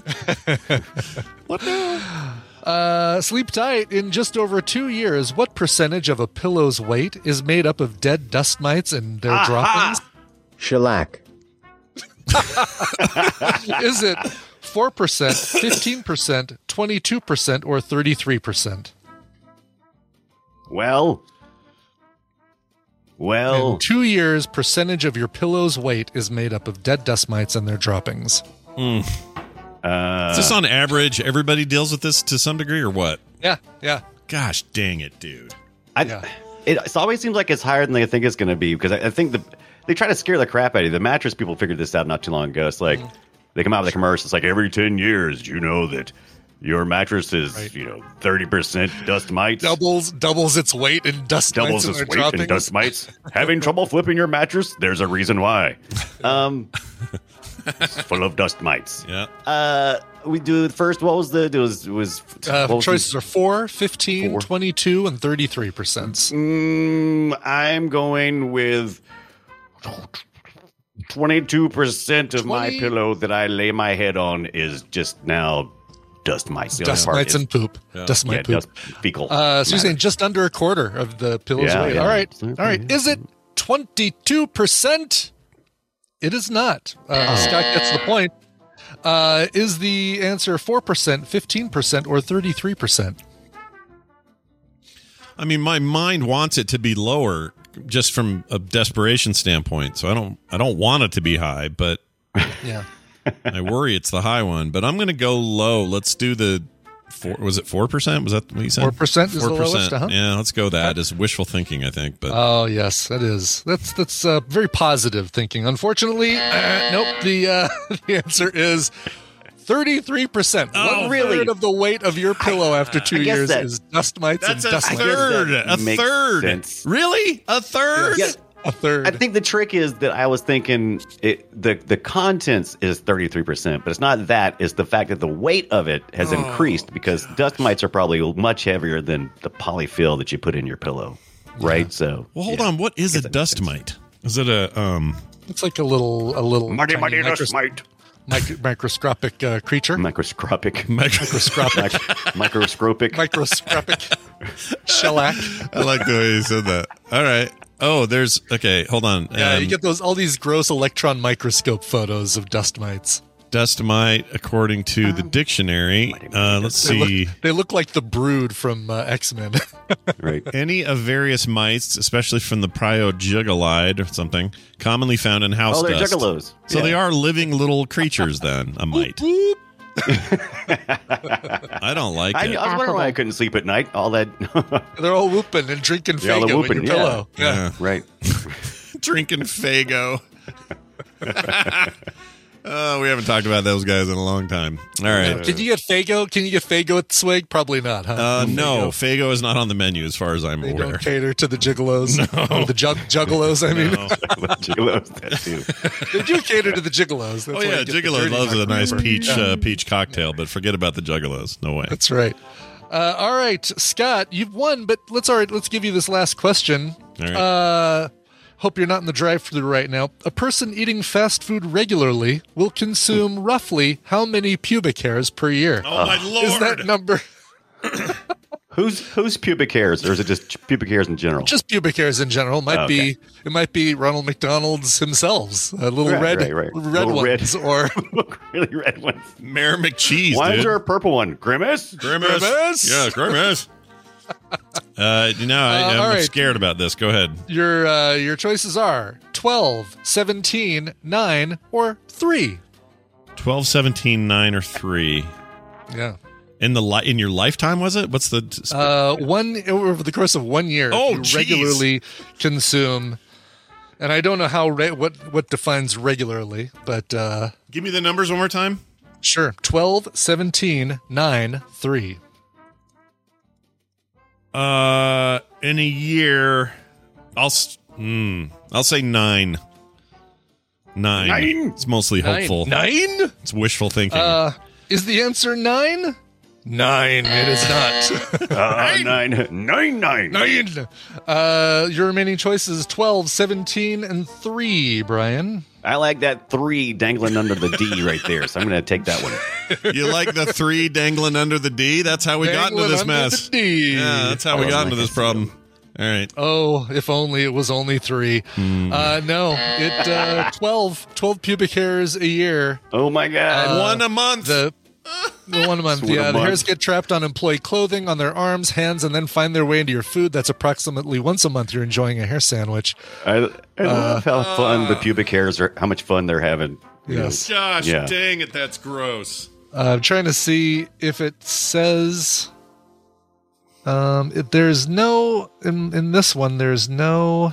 What now? Sleep tight. In just over 2 years, what percentage of a pillow's weight is made up of dead dust mites and their droppings? Shellac. Is it 4%, 15%, 22%, or 33%? Well. In 2 years, percentage of your pillow's weight is made up of dead dust mites and their droppings. Is this on average? Everybody deals with this to some degree, or what? Yeah. Gosh dang it, dude. It always seems like it's higher than they think it's going to be, because I think they try to scare the crap out of you. The mattress people figured this out not too long ago. It's like they come out with a commercial. It's like, every 10 years, you know that your mattress is 30% dust mites. Doubles its weight in dust mites. Doubles its weight in dust mites. Having trouble flipping your mattress? There's a reason why. It's full of dust mites. Yeah. We do the first. What was the? Choices are 4, 15, 22, and 33%. I'm going with 22% of my pillow that I lay my head on is just now dust mites. Dust mites and poop. Yeah. Dust mite poop. Fecal. So you're saying just under a quarter of the pillow's weight. Yeah. All right. Is it 22%? It is not. Scott gets the point. Is the answer 4%, 15%, or 33%? I mean, my mind wants it to be lower, just from a desperation standpoint. So I don't want it to be high, but yeah, I worry it's the high one. But I'm going to go low. Let's do the 4. Was it 4%? Was that what you said? 4% is the lowest. Yeah, let's go that. It's wishful thinking, I think. But oh yes, that is. That's very positive thinking. Unfortunately, nope. The answer is 33%. Oh, really? 1/3 of the weight of your pillow after 2 years is dust mites and dust mites. A third. Sense. Really? A third? Yeah. A third. I think the trick is that I was thinking the contents is 33%, but it's not that. It's the fact that the weight of it has increased, because dust mites are probably much heavier than the polyfill that you put in your pillow, right? Yeah. So, well, hold on. What is a dust mite? Is it a It's like a little mighty dust mite. Microscopic creature. Microscopic shellac. I like the way you said that. All right. Oh, hold on. Yeah, you get all these gross electron microscope photos of dust mites. Dust mite, according to the dictionary. Let's see. They look like the Brood from X-Men. Right. Any of various mites, especially from the Priojugalide or something, commonly found in house they're dust. juggalos. So they are living little creatures then, a mite. I don't like it. I was wondering why I couldn't sleep at night. All that. They're all whooping and drinking Faygo in your pillow. Yeah. Right. Drinking Faygo. We haven't talked about those guys in a long time. All right. Can you get Faygo? Can you get Faygo at Swig? Probably not, huh? No, Faygo is not on the menu as far as I'm they aware. Don't cater to the gigolos. No. Or the juggalos, I mean. No. Giggalos, that too. They do cater to the giggalos. That's Yeah, Gigolo loves a nice peach cocktail, but forget about the juggalos. No way. That's right. All right, Scott, you've won, but let's give you this last question. All right. Hope you're not in the drive-thru right now. A person eating fast food regularly will consume roughly how many pubic hairs per year? Oh, my Lord. Is that number? Who's pubic hairs, or is it just pubic hairs in general? Just pubic hairs in general. It might be Ronald McDonald's himself. Little red ones, or really red ones. Mayor McCheese. Why dude. is there a purple one? Grimace. Yeah, Grimace. I'm right. scared about this. Go ahead. Your choices are 12, 17, 9, or 3. 12, 17, 9, or 3. Yeah. In your lifetime, was it? What's the one over the course of 1 year? Oh, you regularly consume, and I don't know how what defines regularly, but give me the numbers one more time. Sure. 12, 17, 9, 3. In a year, I'll say 9. 9. It's mostly hopeful. 9? It's wishful thinking. Is the answer 9? 9. It is not. 9. Your remaining choices 12, 17, and 3, Brian. I like that 3 dangling under the D right there, so I'm going to take that one. You like the 3 dangling under the D? That's how we got into this mess. The D. Yeah, that's how we got into this problem. All right. Oh, if only it was only 3. No, it 12 pubic hairs a year. Oh my God. One a month. The 1 month. Yeah, the hairs get trapped on employee clothing, on their arms, hands, and then find their way into your food. That's approximately once a month you're enjoying a hair sandwich. I love how fun the pubic hairs are, how much fun they're having. Yes. Gosh, dang it, that's gross. I'm trying to see if it says. There's no in this one. There's no.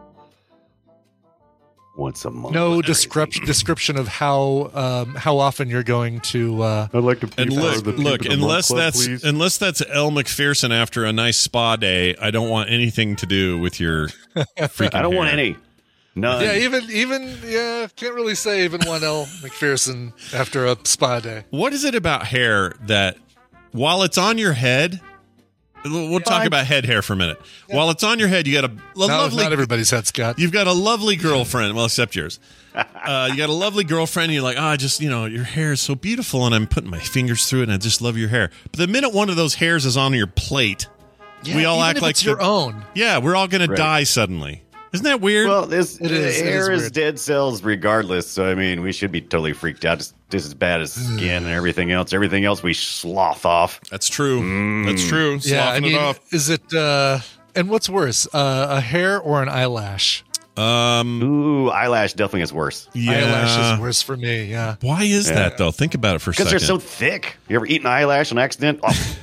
Once a month. No description of how often you're going to. I'd like to. And look, unless that's Elle Macpherson after a nice spa day, I don't want anything to do with your freaking. I don't hair. want any. None. Yeah, even can't really say even one Elle Macpherson after a spa day. What is it about hair that, while it's on your head, we'll talk about head hair for a minute. Yeah. While it's on your head, you got a lovely. Not everybody's head, Scott. You've got a lovely girlfriend, well, except yours. You got a lovely girlfriend, and you're like, your hair is so beautiful, and I'm putting my fingers through it, and I just love your hair. But the minute one of those hairs is on your plate, we all act like it's your own. Yeah, we're all going to die suddenly. Isn't that weird? Well, hair is dead cells regardless. So, I mean, we should be totally freaked out. Just as bad as skin and everything else. Everything else we sloth off. That's true. That's true. Yeah, it off. Is it, and what's worse, a hair or an eyelash? Ooh, eyelash definitely is worse. Yeah. Eyelash is worse for me, yeah. Why is that, though? Think about it for a second. Because they're so thick. You ever eat an eyelash on accident? Oh.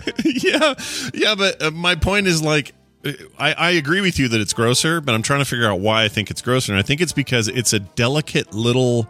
Yeah, but my point is, like, I agree with you that it's grosser, but I'm trying to figure out why I think it's grosser. And I think it's because it's a delicate little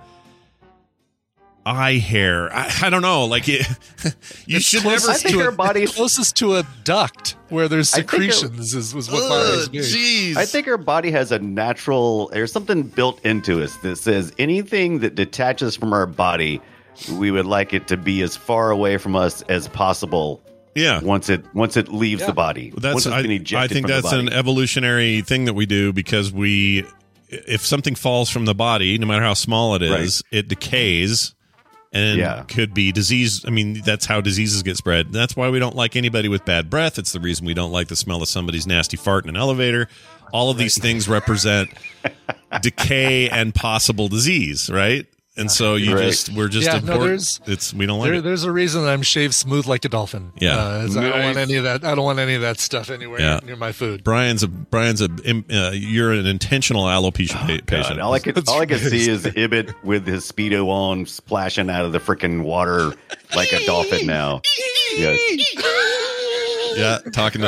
eye hair. I don't know. Like, you should never. I think our body closest to a duct where there's secretions is what bothers me. Jeez. I think our body has a natural, there's something built into us that says anything that detaches from our body, we would like it to be as far away from us as possible. Yeah. Once it leaves the body. I think that's an evolutionary thing that we do because if something falls from the body, no matter how small it is, it decays and could be disease. I mean, that's how diseases get spread. That's why we don't like anybody with bad breath. It's the reason we don't like the smell of somebody's nasty fart in an elevator. All of these things represent decay and possible disease, right? And so we're just important. We don't like it. There's a reason I'm shaved smooth like a dolphin. Yeah, I don't want any of that. I don't want any of that stuff anywhere near my food. Brian's you're an intentional alopecia patient. All I can see is Ibbott with his Speedo on, splashing out of the freaking water like a dolphin now. Yes. Yeah, talking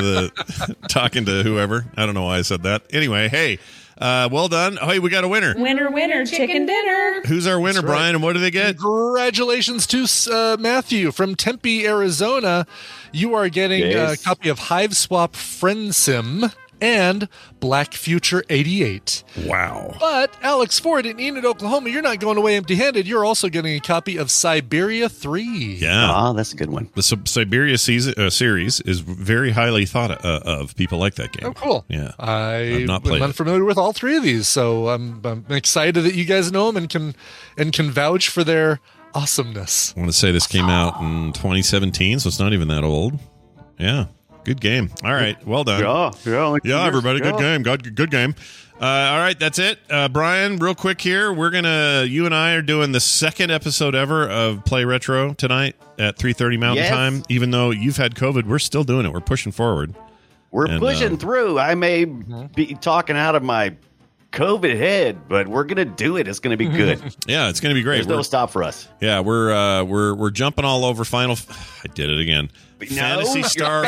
to whoever. I don't know why I said that. Anyway, hey. Well done. Hey, we got a winner. Winner, chicken dinner. Who's our winner, Brian, and what do they get? Congratulations to Matthew from Tempe, Arizona. You are getting a copy of Hive Swap FriendSim and Black Future 88. Wow. But Alex Ford in Enid, Oklahoma, you're not going away empty-handed. You're also getting a copy of Siberia 3. Yeah. That's a good one. The Siberia series is very highly thought of. People like that game. Oh, cool. Yeah. I'm unfamiliar with all three of these, so I'm excited that you guys know them and can vouch for their awesomeness. I want to say this came out in 2017, so it's not even that old. Yeah. Good game. All right. Well done. Yeah, everybody. Good game. Good game. All right. That's it. Brian, real quick here. You and I are doing the second episode ever of Play Retro tonight at 3:30 Mountain Time. Even though you've had COVID, we're still doing it. We're pushing forward. We're pushing through. I may be talking out of my COVID head, but we're gonna do it. It's gonna be good. Yeah, it's gonna be great. There's no stop for us. Yeah, we're jumping all over I did it again. Fantasy Star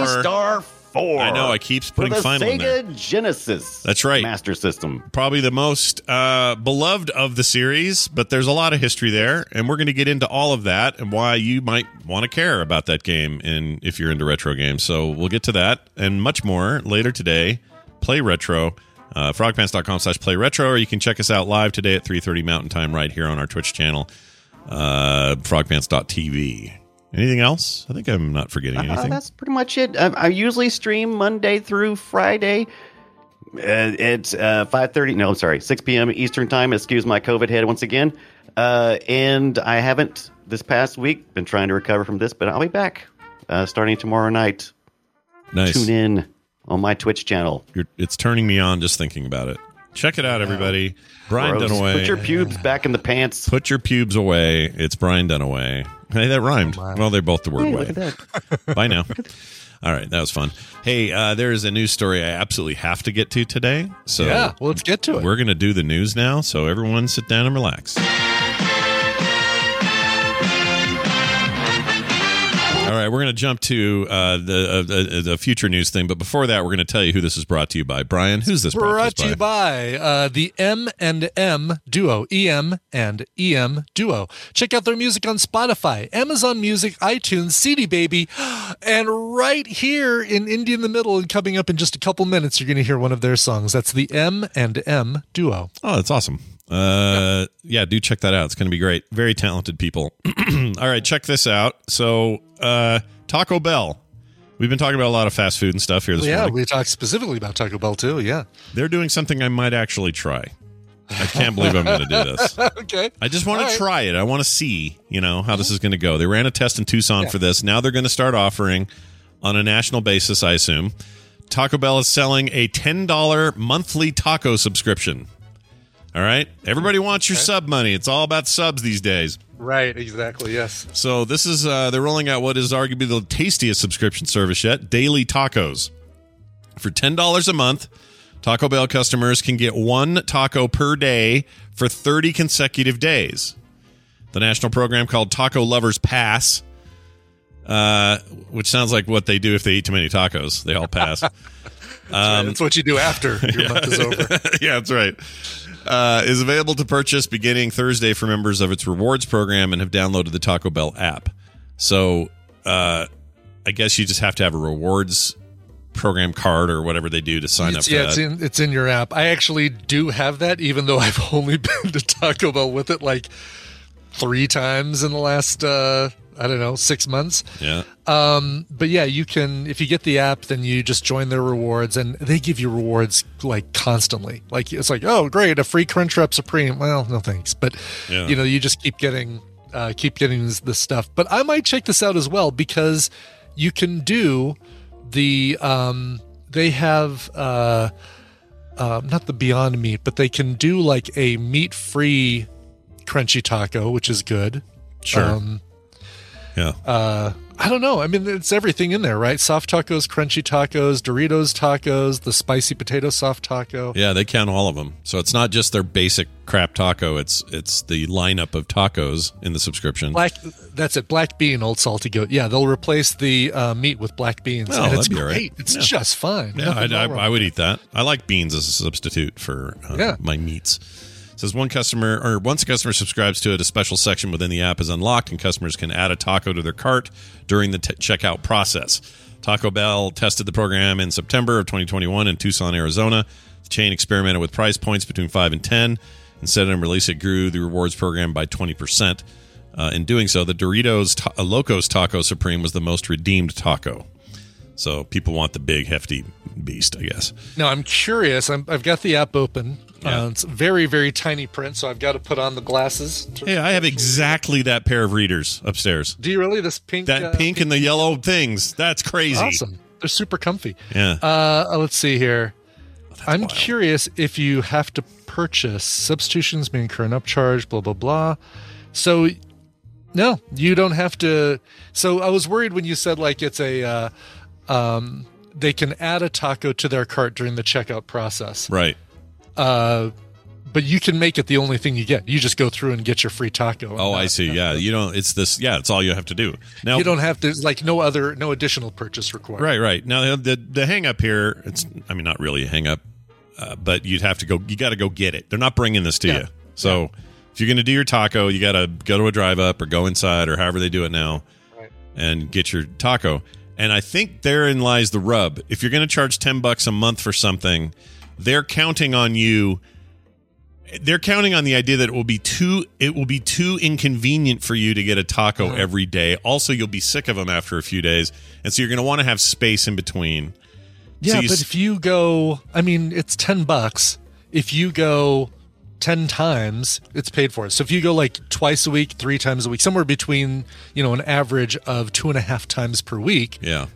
4. I know. I keep putting Final in there. Sega Genesis. That's right. Master System. Probably the most beloved of the series, but there's a lot of history there, and we're going to get into all of that and why you might want to care about that game and if you're into retro games. So we'll get to that and much more later today. Play Retro. frogpants.com/playretro, or you can check us out live today at 3:30 Mountain Time right here on our Twitch channel, frogpants.tv. Anything else? I think I'm not forgetting anything. That's pretty much it. I usually stream Monday through Friday at 5:30. No, I'm sorry, 6 p.m. Eastern Time. Excuse my COVID head once again. And I haven't this past week been trying to recover from this, but I'll be back starting tomorrow night. Nice. Tune in on my Twitch channel. It's turning me on just thinking about it. Check it out, everybody. Brian Dunaway. Put your pubes back in the pants. Put your pubes away. It's Brian Dunaway. Hey, that rhymed. Well, they're both the word way. Bye now. All right, that was fun. Hey, there is a news story I absolutely have to get to today. So yeah, well, let's get to it. We're going to do the news now, so everyone sit down and relax. All right, we're going to jump to the future news thing, but before that, we're going to tell you who this is brought to you by. Brian, who's this brought to you by? The M&M duo, EM and EM duo. Check out their music on Spotify, Amazon Music, iTunes, CD Baby, and right here in Indy in the Middle, and coming up in just a couple minutes, you're going to hear one of their songs. That's the M&M duo. Oh, that's awesome. Yeah, do check that out. It's going to be great. Very talented people. All right, check this out. So, Taco Bell. We've been talking about a lot of fast food and stuff here this morning. Yeah, we talked specifically about Taco Bell too, yeah. They're doing something I might actually try. I can't believe I'm going to do this. Okay. I just want to try it. I want to see, how this is going to go. They ran a test in Tucson for this. Now they're going to start offering on a national basis, I assume. Taco Bell is selling a $10 monthly taco subscription. All right? Everybody wants your sub money. It's all about subs these days. Right, exactly, yes. So this is, they're rolling out what is arguably the tastiest subscription service yet, Daily Tacos. For $10 a month, Taco Bell customers can get one taco per day for 30 consecutive days. The national program called Taco Lovers Pass, which sounds like what they do if they eat too many tacos. They all pass. That's what you do after your month is over. Yeah, that's right. Is available to purchase beginning Thursday for members of its rewards program and have downloaded the Taco Bell app. So I guess you just have to have a rewards program card or whatever they do to sign up for that. It's in your app. I actually do have that, even though I've only been to Taco Bell with it like 3 times in the last 6 months. Yeah. But yeah, you can, if you get the app, then you just join their rewards, and they give you rewards like constantly. Like it's like, oh great, a free Crunchwrap Supreme. Well, no thanks. But you just keep getting the stuff. But I might check this out as well, because you can do the they have not the Beyond Meat, but they can do like a meat-free crunchy taco, which is good. Sure. I don't know. I mean, it's everything in there, right? Soft tacos, crunchy tacos, Doritos tacos, the spicy potato soft taco. Yeah, they count all of them. So it's not just their basic crap taco. It's the lineup of tacos in the subscription. That's it. Black bean, Old Salty Goat. Yeah, they'll replace the meat with black beans. Oh, and it's that'd be great. right. It's just fine. Yeah, I would eat that. I like beans as a substitute for my meats. It says once a customer subscribes to it, a special section within the app is unlocked, and customers can add a taco to their cart during the checkout process. Taco Bell tested the program in September of 2021 in Tucson, Arizona. The chain experimented with price points between 5 and 10. Instead of release, it grew the rewards program by 20%. In doing so, the Doritos Locos Taco Supreme was the most redeemed taco. So people want the big, hefty beast, I guess. Now, I'm curious. I've got the app open. It's very, very tiny print, so I've got to put on the glasses. Yeah, I have exactly that pair of readers upstairs. Do you really? This pink? That pink and the yellow things. That's crazy. Awesome. They're super comfy. Yeah. Let's see here. I'm wild. curious if you have to purchase. Substitutions may incur an upcharge, blah, blah, blah. So, no, you don't have to. So I was worried when you said like it's a... they can add a taco to their cart during the checkout process. Right. But you can make it the only thing you get. You just go through and get your free taco. Oh, I see. Yeah. You don't, it's this, it's all you have to do. Now, you don't have to, like, no additional purchase required. Right. Now, the hang up here, not really a hang up, but you got to go get it. They're not bringing this to you. So if you're going to do your taco, you got to go to a drive up or go inside or however they do it now and get your taco. And I think therein lies the rub. If you're going to charge $10 a month for something, they're counting on you. They're counting on the idea that it will be too inconvenient for you to get a taco every day. Also, you'll be sick of them after a few days, and so you're going to want to have space in between. Yeah, but if you go, it's $10. If you go 10 times, it's paid for. So if you go like twice a week, 3 times a week, somewhere between an average of 2.5 times per week. Yeah.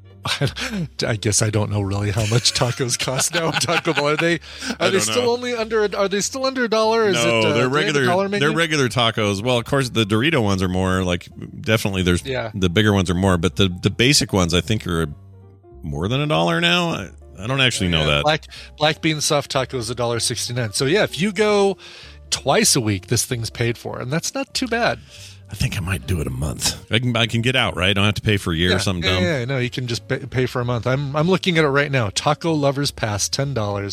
I guess I don't know really how much tacos cost now. Taco Bell, are they still under $1? No, they're regular. They're regular tacos. Well, of course, the Dorito ones are more. Like, definitely, there's the bigger ones are more, but the basic ones I think are more than $1 now. I don't actually know that. Black bean soft taco is $1.69. So yeah, if you go twice a week, this thing's paid for, and that's not too bad. I think I might do it a month. I can get out, right? I don't have to pay for a year or something dumb. Yeah, no, you can just pay for a month. I'm looking at it right now. Taco Lovers Pass, $10.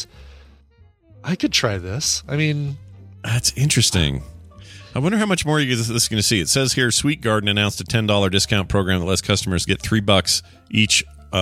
I could try this. I mean, that's interesting. I wonder how much more this is going to see. It says here, Sweet Garden announced a $10 discount program that lets customers get $3 each,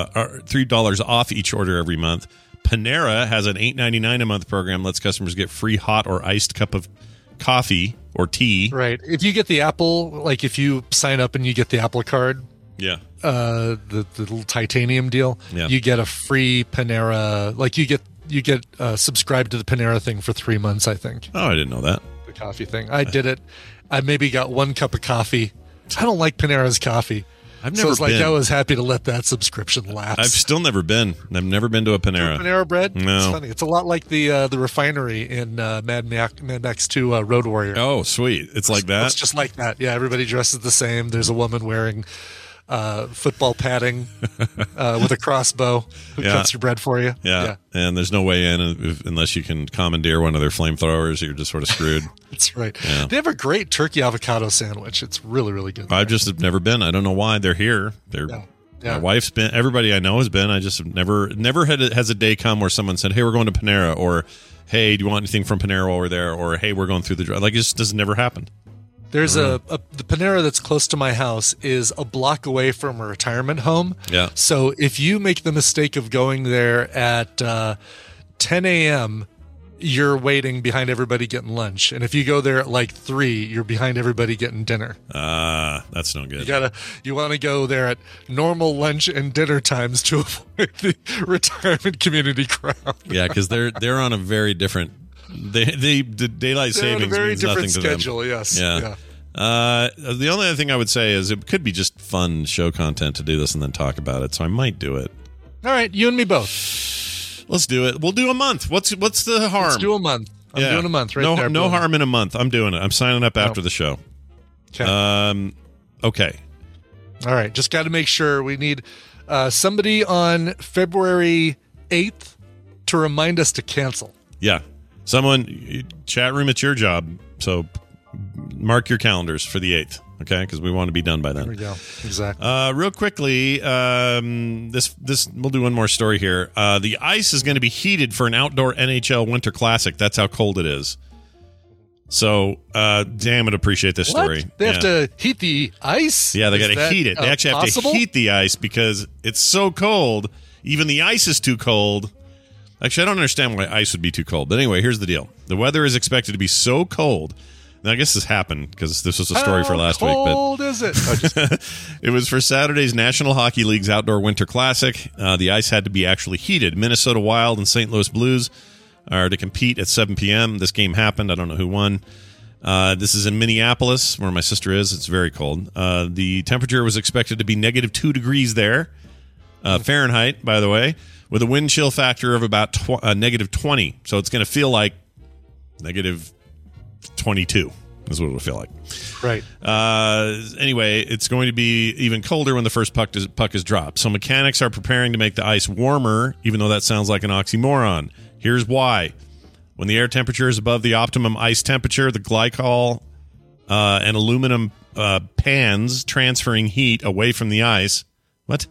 $3 off each order every month. Panera has an $8.99 a month program that lets customers get free hot or iced cup of coffee or tea. Right. If you get the Apple, like if you sign up and you get the Apple card, yeah, the little titanium deal, yeah, you get a free Panera. Like you get subscribed to the Panera thing for 3 months, I think. Oh, I didn't know that. The coffee thing. I did it. I maybe got 1 cup of coffee. I don't like Panera's coffee. I've never been. I was happy to let that subscription lapse. I've still never been. I've never been to a Panera. Panera Bread? No. It's funny. It's a lot like the refinery in Mad Max 2 Road Warrior. Oh, sweet. It's like that? It's just like that. Yeah, everybody dresses the same. There's a woman wearing football padding with a crossbow who cuts your bread for you. Yeah. And there's no way in unless you can commandeer one of their flamethrower. You're just sort of screwed. That's right. Yeah. They have a great turkey avocado sandwich. It's really, really good. I just have never been. I don't know why. They're here. My wife's been. Everybody I know has been. I just have never has a day come where someone said, "Hey, we're going to Panera," or "Hey, do you want anything from Panera while we're there?" or "Hey, we're going through the drive." Like, it just doesn't never happen. There's the Panera that's close to my house is a block away from a retirement home. Yeah. So if you make the mistake of going there at 10 a.m., you're waiting behind everybody getting lunch. And if you go there at like 3, you're behind everybody getting dinner. That's no good. You want to go there at normal lunch and dinner times to avoid the retirement community crowd. Yeah, because they're on a very different. The daylight savings means nothing to them. Schedule, yes. Yeah. The only other thing I would say is it could be just fun show content to do this and then talk about it. So I might do it. All right, you and me both. Let's do it. We'll do a month. What's the harm? Let's do a month. I'm doing a month. Right there. No harm in a month. I'm doing it. I'm signing up after the show. Okay. Okay. All right. Just got to make sure we need somebody on February 8th to remind us to cancel. Yeah. Someone, chat room, it's your job. So mark your calendars for the 8th, okay? Because we want to be done by then. There we go. Exactly. Real quickly, this we'll do one more story here. The ice is going to be heated for an outdoor NHL Winter Classic. That's how cold it is. So, damn, I'd appreciate this story. They have to heat the ice? Yeah, they got to heat it. They actually have to heat the ice because it's so cold. Even the ice is too cold. Actually, I don't understand why ice would be too cold. But anyway, here's the deal. The weather is expected to be so cold. Now, I guess this happened because this was a story for last week. How cold is it? It was for Saturday's National Hockey League's Outdoor Winter Classic. The ice had to be actually heated. Minnesota Wild and St. Louis Blues are to compete at 7 p.m. This game happened. I don't know who won. This is in Minneapolis, where my sister is. It's very cold. The temperature was expected to be -2 degrees there. Fahrenheit, by the way, with a wind chill factor of about -20. So it's going to feel like -22 is what it'll feel like. Right. Anyway, it's going to be even colder when the first puck is dropped. So mechanics are preparing to make the ice warmer, even though that sounds like an oxymoron. Here's why. When the air temperature is above the optimum ice temperature, the glycol and aluminum pans transferring heat away from the ice. What?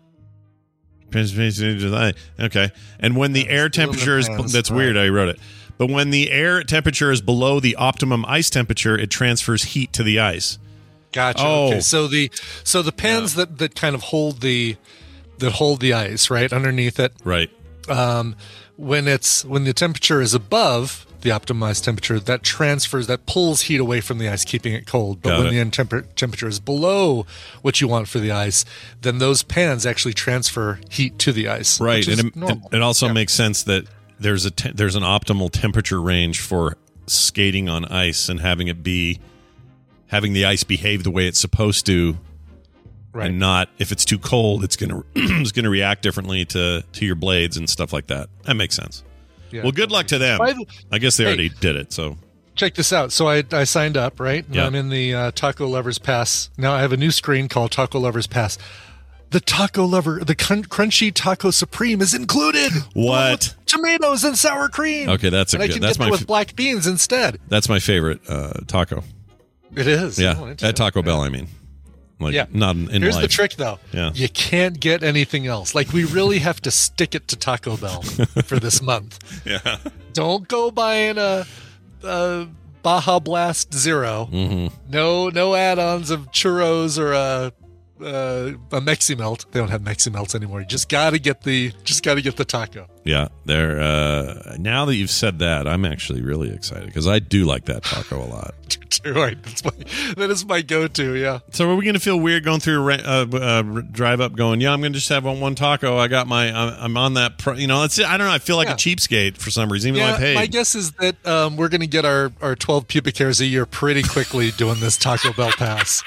Okay. And when the air temperature is... That's weird, I wrote it. But when the air temperature is below the optimum ice temperature, it transfers heat to the ice. Gotcha. Oh. Okay. So the pans that kind of hold the ice, right, underneath it. Right. When the temperature is above the optimized temperature, that pulls heat away from the ice, keeping it cold. But when the temperature is below what you want for the ice, then those pans actually transfer heat to the ice. Right. And it also makes sense that there's an optimal temperature range for skating on ice and having the ice behave the way it's supposed to. Right. And not, if it's too cold, it's gonna react differently to your blades and stuff like that. That makes sense. Yeah, well, good luck to them. I guess they already did it. So check this out. So I signed up, right? And I'm in the Taco Lovers Pass. Now I have a new screen called Taco Lovers Pass. The Crunchy Taco Supreme is included. What? Tomatoes and sour cream. Okay, that's I can get with black beans instead. That's my favorite taco. It is. Yeah, at Taco Bell, I mean. Like, not in Here's life. the trick, though. Yeah. You can't get anything else. Like, we really have to stick it to Taco Bell for this month. Yeah. Don't go buying a Baja Blast Zero. Mm-hmm. No add-ons of churros or a Mexi Melt. They don't have Mexi Melts anymore. You just gotta get the taco. Yeah, now that you've said that, I'm actually really excited because I do like that taco a lot. That is my go-to. Yeah. So are we going to feel weird going through a drive up, going, "Yeah, I'm going to just have one taco. I got I'm on that." That's it. I don't know. I feel like a cheapskate for some reason, even though I paid. My guess is that we're going to get our 12 pubic hairs a year pretty quickly doing this Taco Bell pass.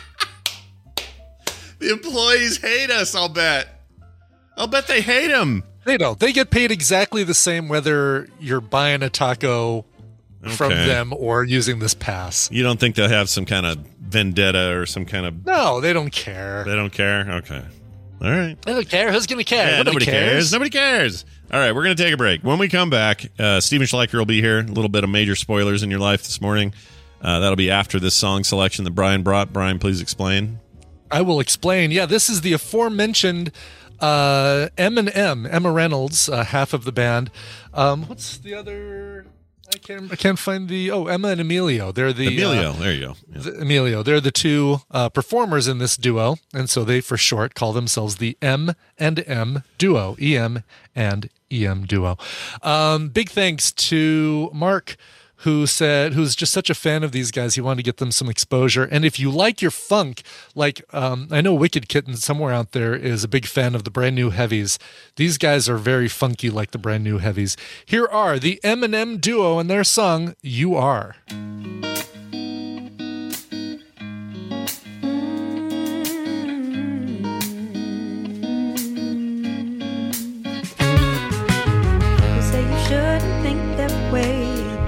The employees hate us. I'll bet they hate them. They don't. They get paid exactly the same whether you're buying a taco from them or using this pass. You don't think they'll have some kind of vendetta or some kind of... No, they don't care. They don't care? Okay. All right. They don't care. Who's going to care? Yeah, nobody cares. Nobody cares. All right, we're going to take a break. When we come back, Steven Schleicher will be here. A little bit of major spoilers in your life this morning. That'll be after this song selection that Brian brought. Brian, please explain. I will explain. Yeah, this is the aforementioned Eminem, Emma Reynolds, half of the band. What's the other... I can't find the... Oh, Emma and Emilio. They're the... Emilio, there you go. Yeah. Emilio. They're the two performers in this duo, and so they, for short, call themselves the M and M duo. EM and EM duo. Big thanks to Mark, who's just such a fan of these guys. He wanted to get them some exposure. And if you like your funk, like I know Wicked Kitten somewhere out there is a big fan of the Brand New Heavies. These guys are very funky like the Brand New Heavies. Here are the Eminem duo and their song, You Are. You say you shouldn't think that way.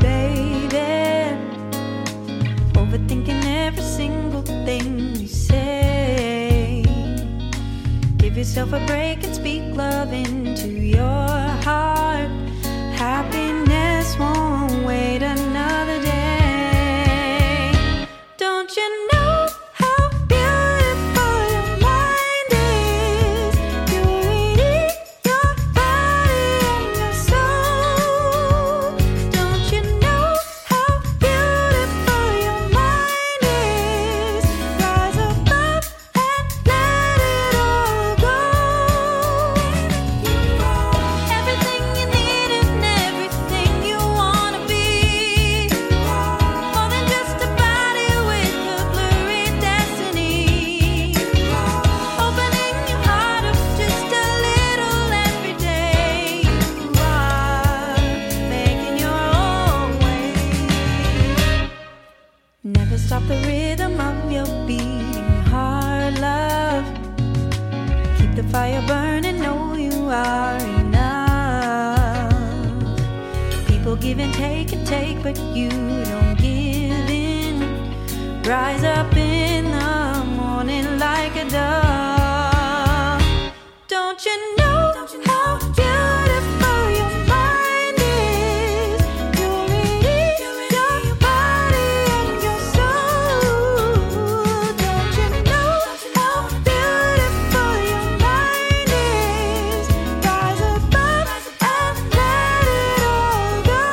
Overthinking every single thing you say. Give yourself a break and speak love into your heart. Happiness won't wait another day. Don't you know how beautiful your mind is? You're reading your body and your soul. Don't you know how beautiful your mind is? Rise above and let it all go. Everything you need and everything you wanna be. More than just a body with a blurry destiny. Opening your heart up just a little every day. You are making your own way. Never stop the rhythm of your beating heart, love. Keep the fire burning, know you are enough. People give and take, but you don't give in. Rise up in the morning like a dove. Don't you know how beautiful your mind is? You're reading your body and your soul. Don't you know how beautiful your mind is? Rise above and let it all go.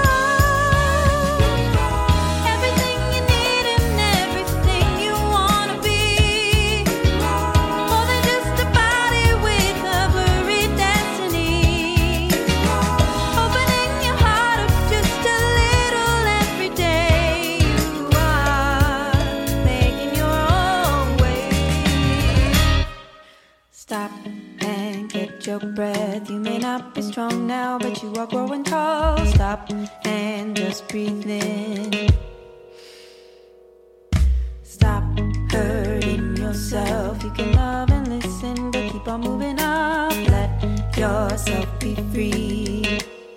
Everything you need and everything you wanna be. More than just a body with a buried destiny. Opening your heart up just a little every day. You are making your own way. Stop and get your breath. You may not be strong now, but you are growing tall. Stop and just breathe in. Stop hurting yourself. You can love and listen, but keep on moving up. Let yourself be free.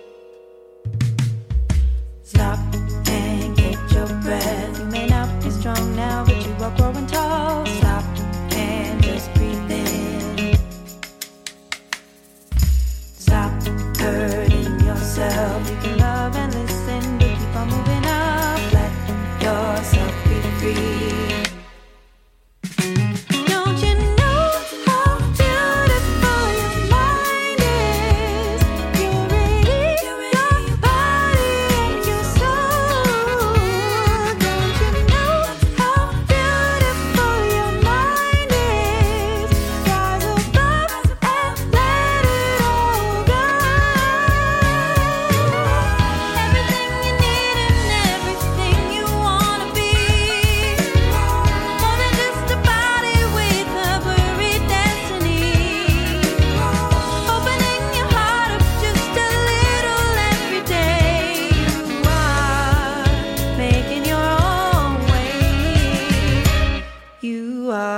Stop and get your breath. You may not be strong now, but you are growing tall. Stop and just breathe in. Stop hurting yourself. You can love and listen, but keep on moving up. Let yourself be free. free. Don't you know how beautiful your mind is? You're ready, your body and your soul. Don't you know how beautiful your mind is? Rise above and let it all go. Everything you need and everything you wanna be. More than just a body with a blurry destiny. Opening your heart up just a little every day. You are making your own way. You are.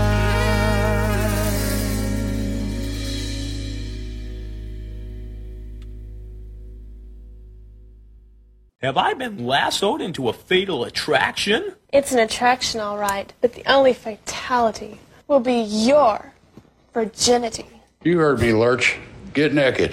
Have I been lassoed into a fatal attraction? It's an attraction, all right, but the only fatality will be your virginity. You heard me, Lurch. Get naked.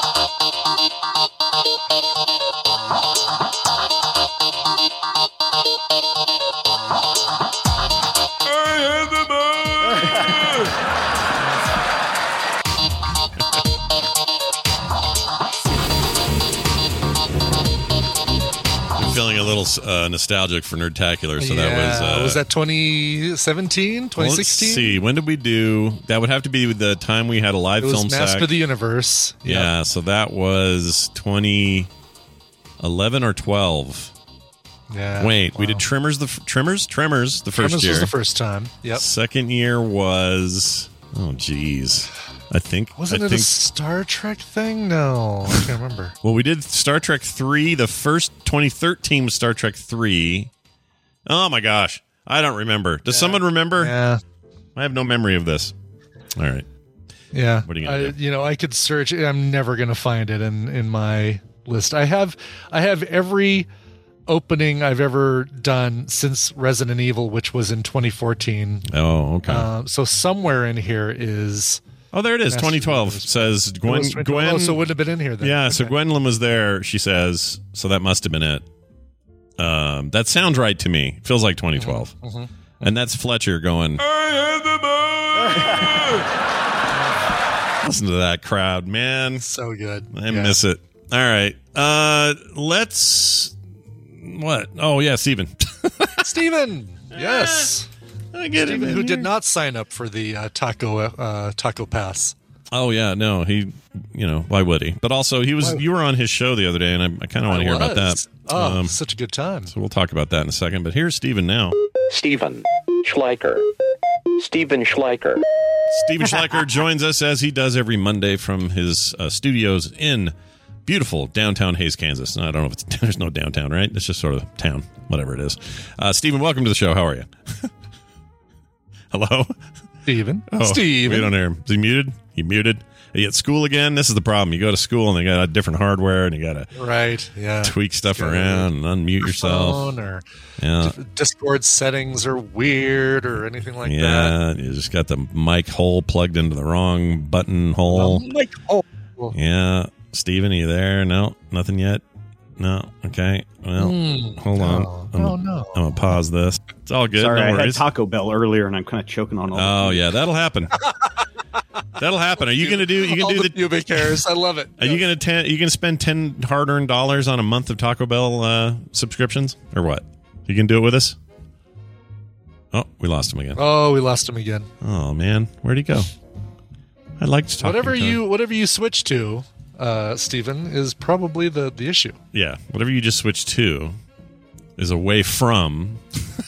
I'm feeling a little nostalgic for Nerdtacular, so that was that 2017, Well, 2016? let's see. When did we do? That would have to be the time we had a live It was film Master sack. of the Universe. Yeah, so that was 2011 or 12. Yeah. Wait, we did Tremors the first Tremors year. was the first time. Yep. Second year was geez. I think Wasn't I it think, a Star Trek thing? No, I can't remember. Well, we did Star Trek 3. The first 2013 was Star Trek 3. Oh my gosh. I don't remember. Does someone remember? Yeah. I have no memory of this. All right. Yeah. What are you gonna do? You know, I could search. I'm never going to find it in my list. I have every opening I've ever done since Resident Evil, which was in 2014. Oh, okay. So somewhere in here is. Oh, there it is. Master 2012 says Gwen. Oh, so it wouldn't have been in here then. Yeah, so Gwendolyn was there, she says. So that must have been it. That sounds right to me. Feels like 2012. Mm-hmm. And that's Fletcher going, listen to that crowd, man. So good. I miss it. All right. Let's... What? Oh, yeah, Steven. Steven! Yes. I get Steven, it. who did not sign up for the Taco Pass. Oh, yeah, no, he, why would he? But also, you were on his show the other day, and I kind of want to hear about that. Oh, such a good time. So we'll talk about that in a second. But here's Steven now. Steven Schleicher. Steven Schleicher. Steven Schleicher joins us as he does every Monday from his studios in beautiful downtown Hays, Kansas. I don't know if there's no downtown, right? It's just sort of town, whatever it is. Steven, welcome to the show. How are you? Hello? Steven. Oh, Steven. we don't hear him. Is he muted? He muted? Are you at school again? This is the problem. You go to school and they got different hardware and you got to tweak stuff around and unmute yourself. Or Discord settings are weird or anything like that. Yeah, you just got the mic hole plugged into the wrong button hole. Mic hole. Yeah. Steven, are you there? No, nothing yet? No? Okay. Well, hold on. I'm going to pause this. It's all good. Sorry, no I had worries. Taco Bell earlier, and I'm kind of choking on all. Oh, yeah, that'll happen. That'll happen. Are you going to do? You can do the pubic hairs. I love it. Are you going to spend $10 hard-earned dollars on a month of Taco Bell subscriptions, or what? You can do it with us? Oh, we lost him again. Oh, we lost him again. Oh man, where'd he go? I'd like to talk. Whatever you switch to, Steven, is probably the issue. Yeah, whatever you just switched to is away from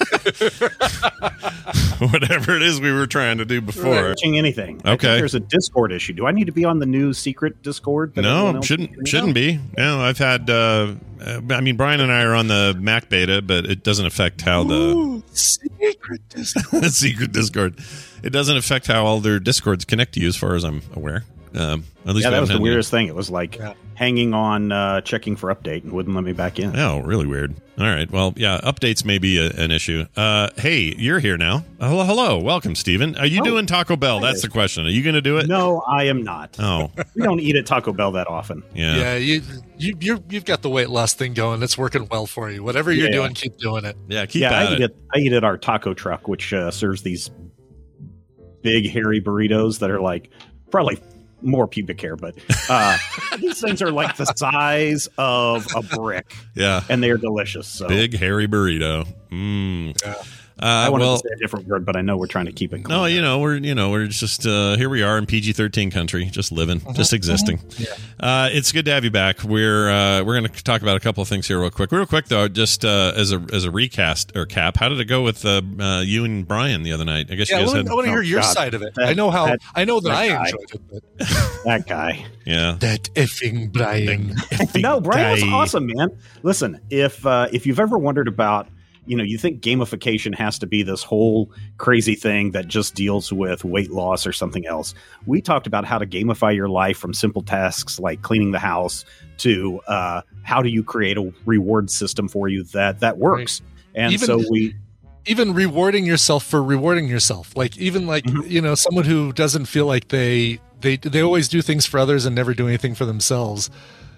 whatever it is we were trying to do before. Not anything. I Okay. think there's a Discord issue. Do I need to be on the new secret Discord? that everyone No, else shouldn't be. No, I've had. Brian and I are on the Mac beta, but it doesn't affect how secret Discord. secret Discord. It doesn't affect how all their Discords connect to you, as far as I'm aware. At least that was the had any. weirdest thing. It was like hanging on, checking for update, and wouldn't let me back in. Oh, really weird. All right. Well, yeah, updates may be an issue. Hey, you're here now. Hello. Welcome, Stephen. Are you doing Taco Bell? That's the question. Are you going to do it? No, I am not. Oh. We don't eat at Taco Bell that often. Yeah. You've got the weight loss thing going. It's working well for you. Whatever you're doing, keep doing it. Yeah, keep at it. I eat at our taco truck, which serves these big, hairy burritos that are like probably more pubic hair, but these things are like the size of a brick. Yeah. And they are delicious. So. Big, hairy burrito. Yeah. I wanted to say a different word, but I know we're trying to keep it clean. No, we're just here we are in PG-13 country, just living, just existing. Yeah. It's good to have you back. We're going to talk about a couple of things here real quick though, just as a recast or cap. How did it go with you and Brian the other night? I guess I you guys want to hear your side of it. I know that I enjoyed it. But. That guy. Yeah. That effing Brian. No, Brian was awesome, man. Listen, if you've ever wondered about, you think gamification has to be this whole crazy thing that just deals with weight loss or something else. We talked about how to gamify your life from simple tasks like cleaning the house to how do you create a reward system for you that works. Right. And even rewarding yourself for rewarding yourself. Someone who doesn't feel like they always do things for others and never do anything for themselves.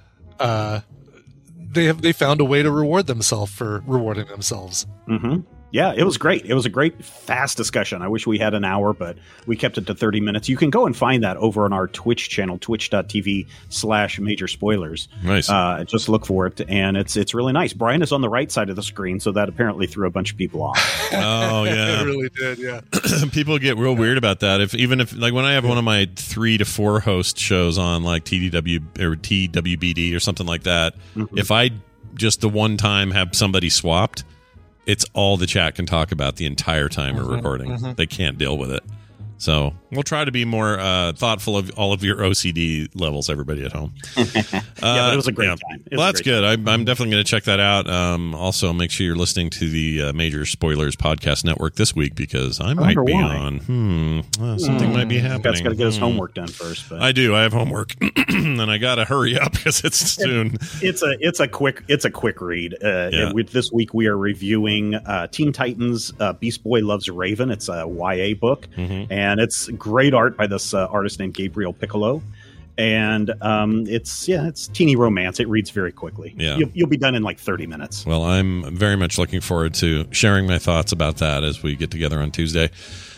They found a way to reward themselves for rewarding themselves. Mm-hmm. Yeah, it was great. It was a great, fast discussion. I wish we had an hour, but we kept it to 30 minutes. You can go and find that over on our Twitch channel, twitch.tv/major spoilers. Nice. Just look for it, and it's really nice. Brian is on the right side of the screen, so that apparently threw a bunch of people off. Oh, yeah. It really did, yeah. People get real weird about that. Even if when I have one of my 3 to 4 host shows on, like TDW or TWBD or something like that, if I just the one time have somebody swapped, it's all the chat can talk about the entire time we're recording. They can't deal with it. So we'll try to be more thoughtful of all of your OCD levels, everybody at home. But it was a great time. Well, that's good. I'm definitely going to check that out. Also, make sure you're listening to the Major Spoilers Podcast Network this week because I might be on. Something might be happening. Scott's got to get his homework done first. But. I do. I have homework, and I got to hurry up because it's soon. It's a quick read. This week we are reviewing Teen Titans Beast Boy Loves Raven. It's a YA book, and it's great art by this artist named Gabriel Piccolo. And it's teeny romance. It reads very quickly. Yeah. You'll be done in like 30 minutes. Well, I'm very much looking forward to sharing my thoughts about that as we get together on Tuesday.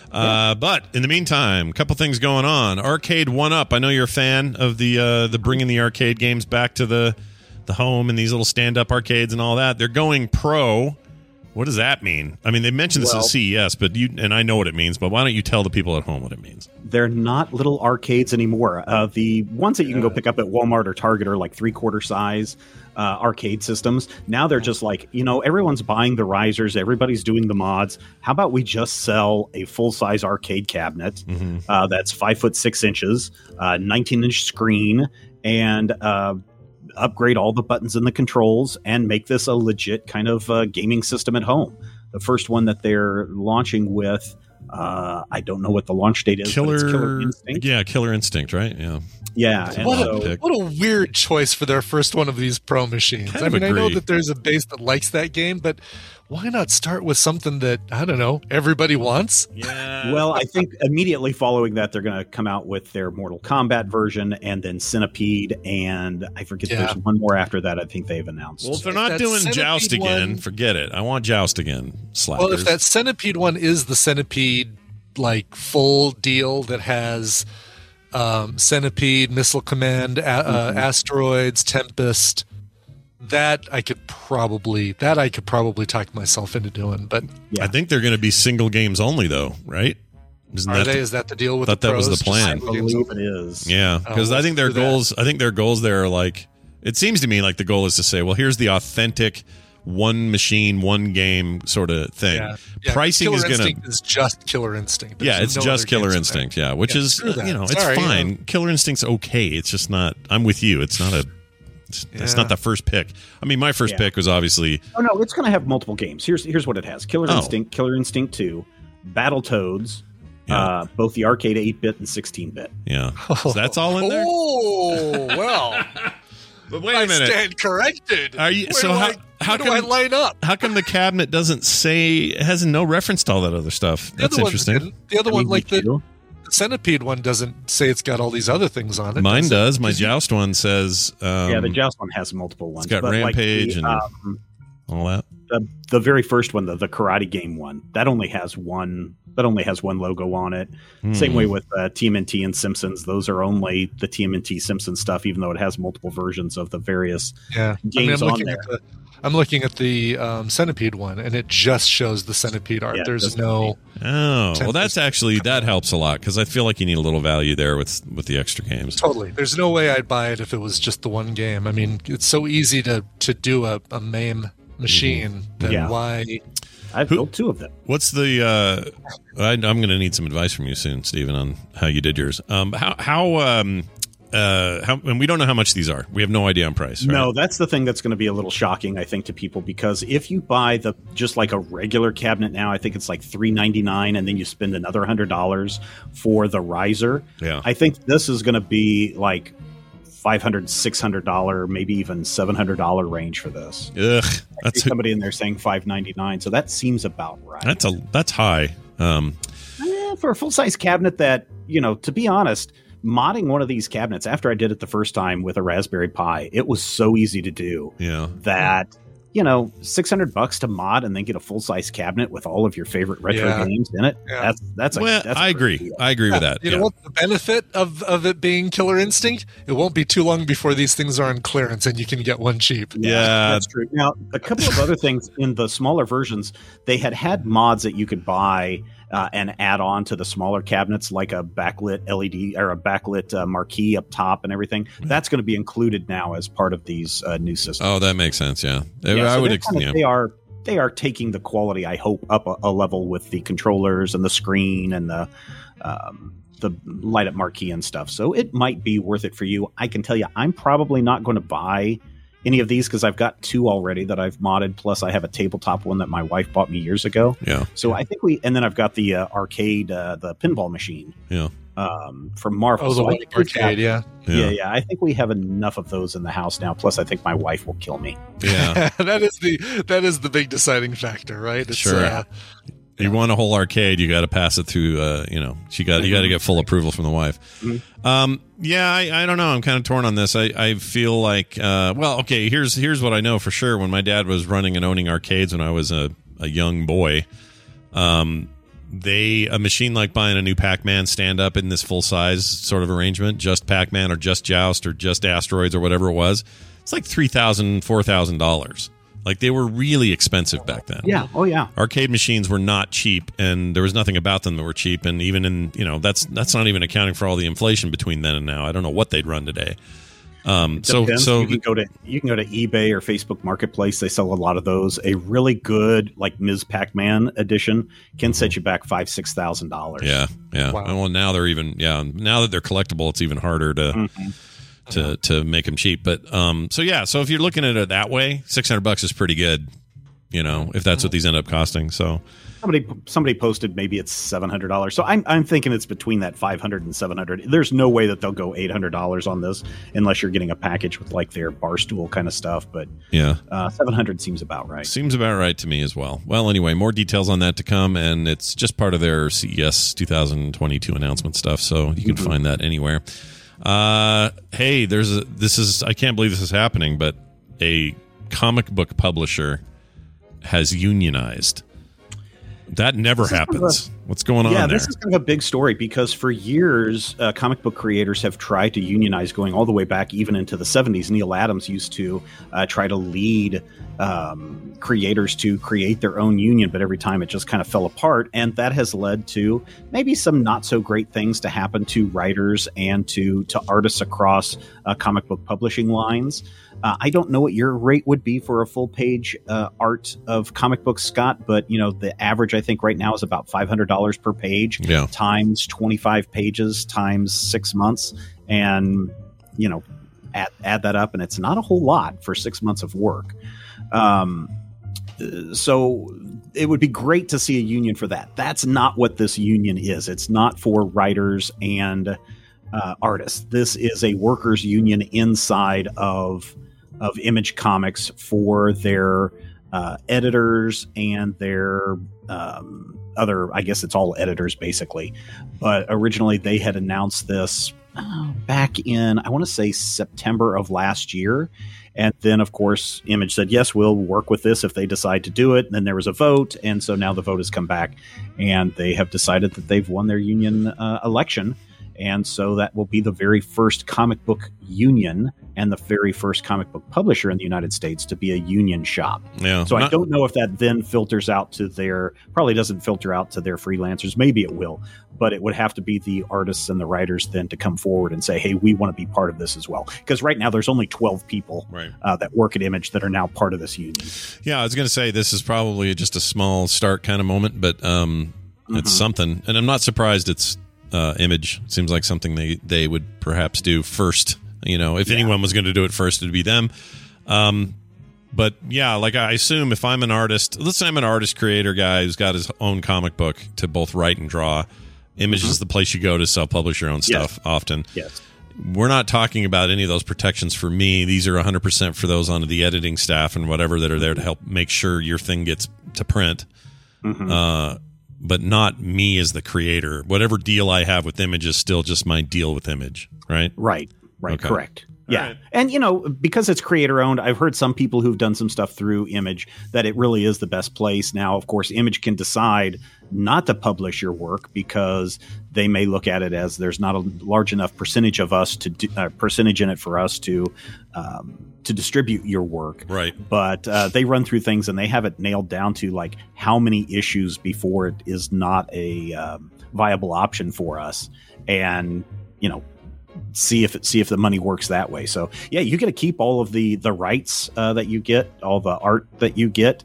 But in the meantime, a couple things going on. Arcade 1-Up. I know you're a fan of the bringing the arcade games back to the home and these little stand-up arcades and all that. They're going pro. What does that mean? I mean, they mentioned this at CES, but and I know what it means, but why don't you tell the people at home what it means? They're not little arcades anymore. The ones that you can go pick up at Walmart or Target are like 3/4 size arcade systems. Now they're just like, everyone's buying the risers, everybody's doing the mods. How about we just sell a full-size arcade cabinet that's 5'6", 19-inch screen, and upgrade all the buttons and the controls and make this a legit kind of gaming system at home. The first one that they're launching with, I don't know what the launch date is. Killer Instinct. Yeah, Killer Instinct, right? Yeah. Yeah. What a weird choice for their first one of these pro machines. I know that there's a base that likes that game, but why not start with something that, I don't know, everybody wants? Yeah. Well, I think immediately following that, they're going to come out with their Mortal Kombat version and then Centipede, and I forget there's one more after that I think they've announced. Well, if they're not doing Joust again, forget it. I want Joust again. Slackers. Well, if that Centipede one is the Centipede, like, full deal that has Centipede, Missile Command, Asteroids, Tempest, that I could probably talk myself into doing, but I think they're going to be single games only, though, right? Is that the deal with the pros? That was the plan. I believe it is. Yeah, because I think their goals. I think their goals there are like. It seems to me like the goal is to say, well, here's the authentic one machine, one game sort of thing. Yeah. Pricing Killer is going Instinct is just Killer Instinct. There's it's just Killer Instinct. Yeah, which is it's fine. Killer Instinct's okay. It's just not. I'm with you. It's not a. It's not the first pick. I mean, my first pick was obviously. Oh no, it's going to have multiple games. Here's what it has: Killer Instinct, Killer Instinct 2, Battletoads, both the arcade 8-bit and 16-bit. Yeah, so that's all in there. Oh, well. But wait a minute. I stand corrected. Are you? How do I line up? How come the cabinet doesn't say? It has no reference to all that other stuff? That's interesting. The other one, like the Centipede one, doesn't say it's got all these other things on it. Mine does. My Joust one says. The Joust one has multiple ones. It's got Rampage and all that. The very first one, the Karate Game one, that only has one. That only has one logo on it. Same way with TMNT and Simpsons; those are only the TMNT Simpsons stuff, even though it has multiple versions of the various games on there. I'm looking at the Centipede one, and it just shows the Centipede art. There's no. Oh, well, that helps a lot because I feel like you need a little value there with the extra games. Totally. There's no way I'd buy it if it was just the one game. I mean, it's so easy to do a MAME machine. Then why? I've built 2 of them. What's the? I'm going to need some advice from you soon, Stephen, on how you did yours. And we don't know how much these are. We have no idea on price. Right? No, that's the thing that's going to be a little shocking, I think, to people, because if you buy just like a regular cabinet now, I think it's like $399, and then you spend another $100 for the riser. Yeah, I think this is going to be like $500, $600, maybe even $700 range for this. Ugh, that's somebody in there saying $599, so that seems about right. That's high. For a full size cabinet, that, to be honest, modding one of these cabinets after I did it the first time with a Raspberry Pi, it was so easy to do. Yeah, that $600 to mod and then get a full size cabinet with all of your favorite retro games in it. Yeah. That's I agree. Deal. I agree with that. You know what the benefit of it being Killer Instinct? It won't be too long before these things are on clearance and you can get one cheap. Yeah, that's true. Now, a couple of other things in the smaller versions, they had mods that you could buy and add on to the smaller cabinets, like a backlit LED or a backlit marquee up top and everything. That's going to be included now as part of these new systems. Oh, that makes sense. Yeah, I would. They are taking the quality, I hope, up a level with the controllers and the screen and the light up marquee and stuff. So it might be worth it for you. I can tell you, I'm probably not going to buy any of these because I've got 2 already that I've modded. Plus, I have a tabletop one that my wife bought me years ago. Yeah. So I think and then I've got the arcade, the pinball machine. Yeah. From Marvel. Oh, the arcade, yeah. I think we have enough of those in the house now. Plus, I think my wife will kill me. Yeah. that is the big deciding factor, right? It's, sure. You want a whole arcade, you got to pass it through. You got to get full approval from the wife. Mm-hmm. I don't know. I'm kind of torn on this. I feel like, okay. Here's what I know for sure. When my dad was running and owning arcades when I was a young boy, a machine like buying a new Pac-Man stand up in this full size sort of arrangement, just Pac-Man or just Joust or just Asteroids or whatever it was. It's like $3,000, $4,000. Like, they were really expensive back then. Yeah. Oh, yeah. Arcade machines were not cheap, and there was nothing about them that were cheap. And even in, that's not even accounting for all the inflation between then and now. I don't know what they'd run today. So you can go to eBay or Facebook Marketplace. They sell a lot of those. A really good, like, Ms. Pac-Man edition can set you back $5,000-$6,000. Yeah. Wow. Well, now they're even. Yeah. Now that they're collectible, it's even harder to. To make them cheap. But so if you're looking at it that way, $600 is pretty good, if that's what these end up costing. So somebody posted maybe it's $700. So I'm thinking it's between that $500 and $700. There's no way that they'll go $800 on this unless you're getting a package with like their bar stool kind of stuff. But yeah, $700 seems about right. Seems about right to me as well. Well, anyway, more details on that to come, and it's just part of their CES 2022 announcement stuff. So you can find that anywhere. Hey, I can't believe this is happening, but a comic book publisher has unionized. That never happens. What's going on there? This is kind of a big story because for years, comic book creators have tried to unionize, going all the way back even into the 70s. Neil Adams used to try to lead creators to create their own union, but every time it just kind of fell apart. And that has led to maybe some not so great things to happen to writers and to artists across comic book publishing lines. I don't know what your rate would be for a full page art of comic books, Scott, but the average I think right now is about $500 per page times 25 pages times 6 months. And, add that up and it's not a whole lot for 6 months of work. So it would be great to see a union for that. That's not what this union is. It's not for writers and artists. This is a workers' union inside of Image Comics for their editors and their other, I guess it's all editors basically. But originally they had announced this back in, I want to say September of last year. And then, of course, Image said, yes, we'll work with this if they decide to do it. And then there was a vote. And so now the vote has come back and they have decided that they've won their union election. And so that will be the very first comic book union and the very first comic book publisher in the United States to be a union shop. Yeah. So I don't know if that then filters out to probably doesn't filter out to their freelancers. Maybe it will, but it would have to be the artists and the writers then to come forward and say, hey, we want to be part of this as well. Because right now there's only 12 people that work at Image that are now part of this union. Yeah, I was going to say this is probably just a small start kind of moment, but it's something. And I'm not surprised it's Image. It seems like something they would perhaps do first. If anyone was going to do it first, it'd be them. But yeah, like I assume if I'm an artist, let's say I'm an artist creator guy who's got his own comic book to both write and draw, Image is the place you go to self-publish your own stuff often. Yes. We're not talking about any of those protections for me. These are 100% for those on the editing staff and whatever that are there to help make sure your thing gets to print. But not me as the creator. Whatever deal I have with Image is still just my deal with Image, right? Right, okay. Correct. Yeah. Right. And, because it's creator owned, I've heard some people who've done some stuff through Image that it really is the best place. Now, of course, Image can decide not to publish your work because they may look at it as there's not a large enough percentage of us percentage in it for us to distribute your work. Right. But they run through things and they have it nailed down to like how many issues before it is not a viable option for us. And, see if the money works that way. So yeah, you get to keep all of the rights that you get, all the art that you get.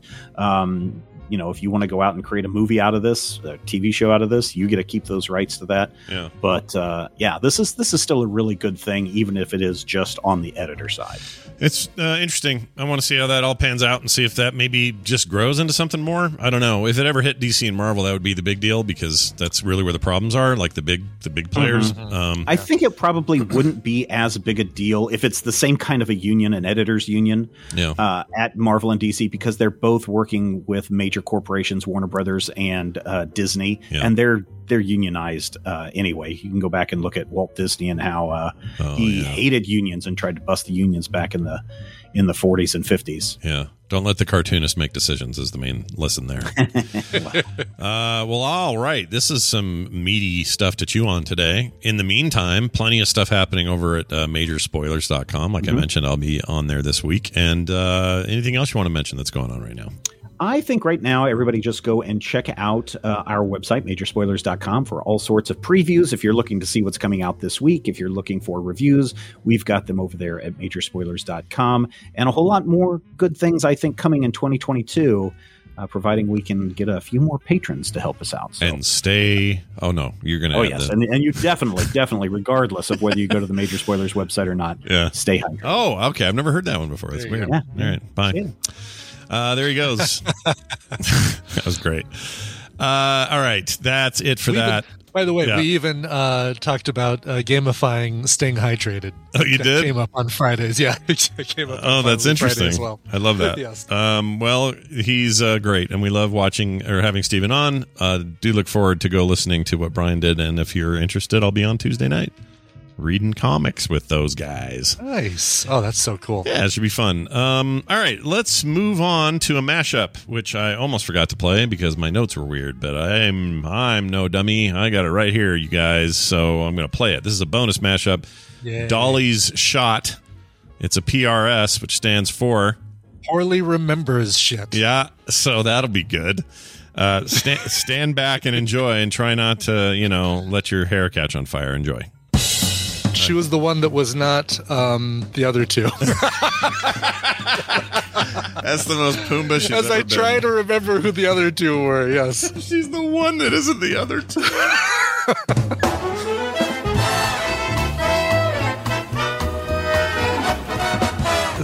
If you want to go out and create a movie out of this, a TV show out of this, you get to keep those rights to that. Yeah. But this is still a really good thing, even if it is just on the editor side. It's interesting. I want to see how that all pans out and see if that maybe just grows into something more. I don't know. If it ever hit DC and Marvel, that would be the big deal because that's really where the problems are, like the big players. I think it probably wouldn't be as big a deal if it's the same kind of a union, an editors union at Marvel and DC, because they're both working with major corporations, Warner Brothers and Disney, and they're unionized anyway. You can go back and look at Walt Disney and how he hated unions and tried to bust the unions back in the 40s and 50s. Yeah. Don't let the cartoonist make decisions is the main lesson there. Well, all right. This is some meaty stuff to chew on today. In the meantime, plenty of stuff happening over at majorspoilers.com. Like I mentioned, I'll be on there this week. And anything else you want to mention that's going on right now? I think right now, everybody just go and check out our website, majorspoilers.com, for all sorts of previews. If you're looking to see what's coming out this week, if you're looking for reviews, we've got them over there at majorspoilers.com. And a whole lot more good things, I think, coming in 2022, providing we can get a few more patrons to help us out. So. And stay... Oh, no. You're going to... Oh, yes. And you definitely, regardless of whether you go to the Major Spoilers website or not, stay hydrated. Oh, okay. I've never heard that one before. That's weird. Yeah. All right. Bye. Yeah. There he goes. That was great. All right. That's it for that. By the way, we even talked about gamifying Staying Hydrated. Oh, you did? Came up on Fridays. Yeah. It came up on that's interesting. Friday as well. I love that. Yes. Well, he's great, and we love watching or having Steven on. Do look forward to go listening to what Brian did, and if you're interested, I'll be on Tuesday night reading comics with those guys. Nice. Oh, that's so cool. Yeah, it should be fun. All right, let's move on to a mashup, which I almost forgot to play because my notes were weird, but I'm no dummy. I got it right here, you guys, so I'm going to play it. This is a bonus mashup. Yay. Dolly's Shot. It's a PRS, which stands for... Poorly Remembers Shit. Yeah, so that'll be good. Stand back and enjoy, and try not to, let your hair catch on fire. Enjoy. She was the one that was not the other two. That's the most Pumbaa she's As ever I been. try to remember who the other two were, yes. She's the one that isn't the other two.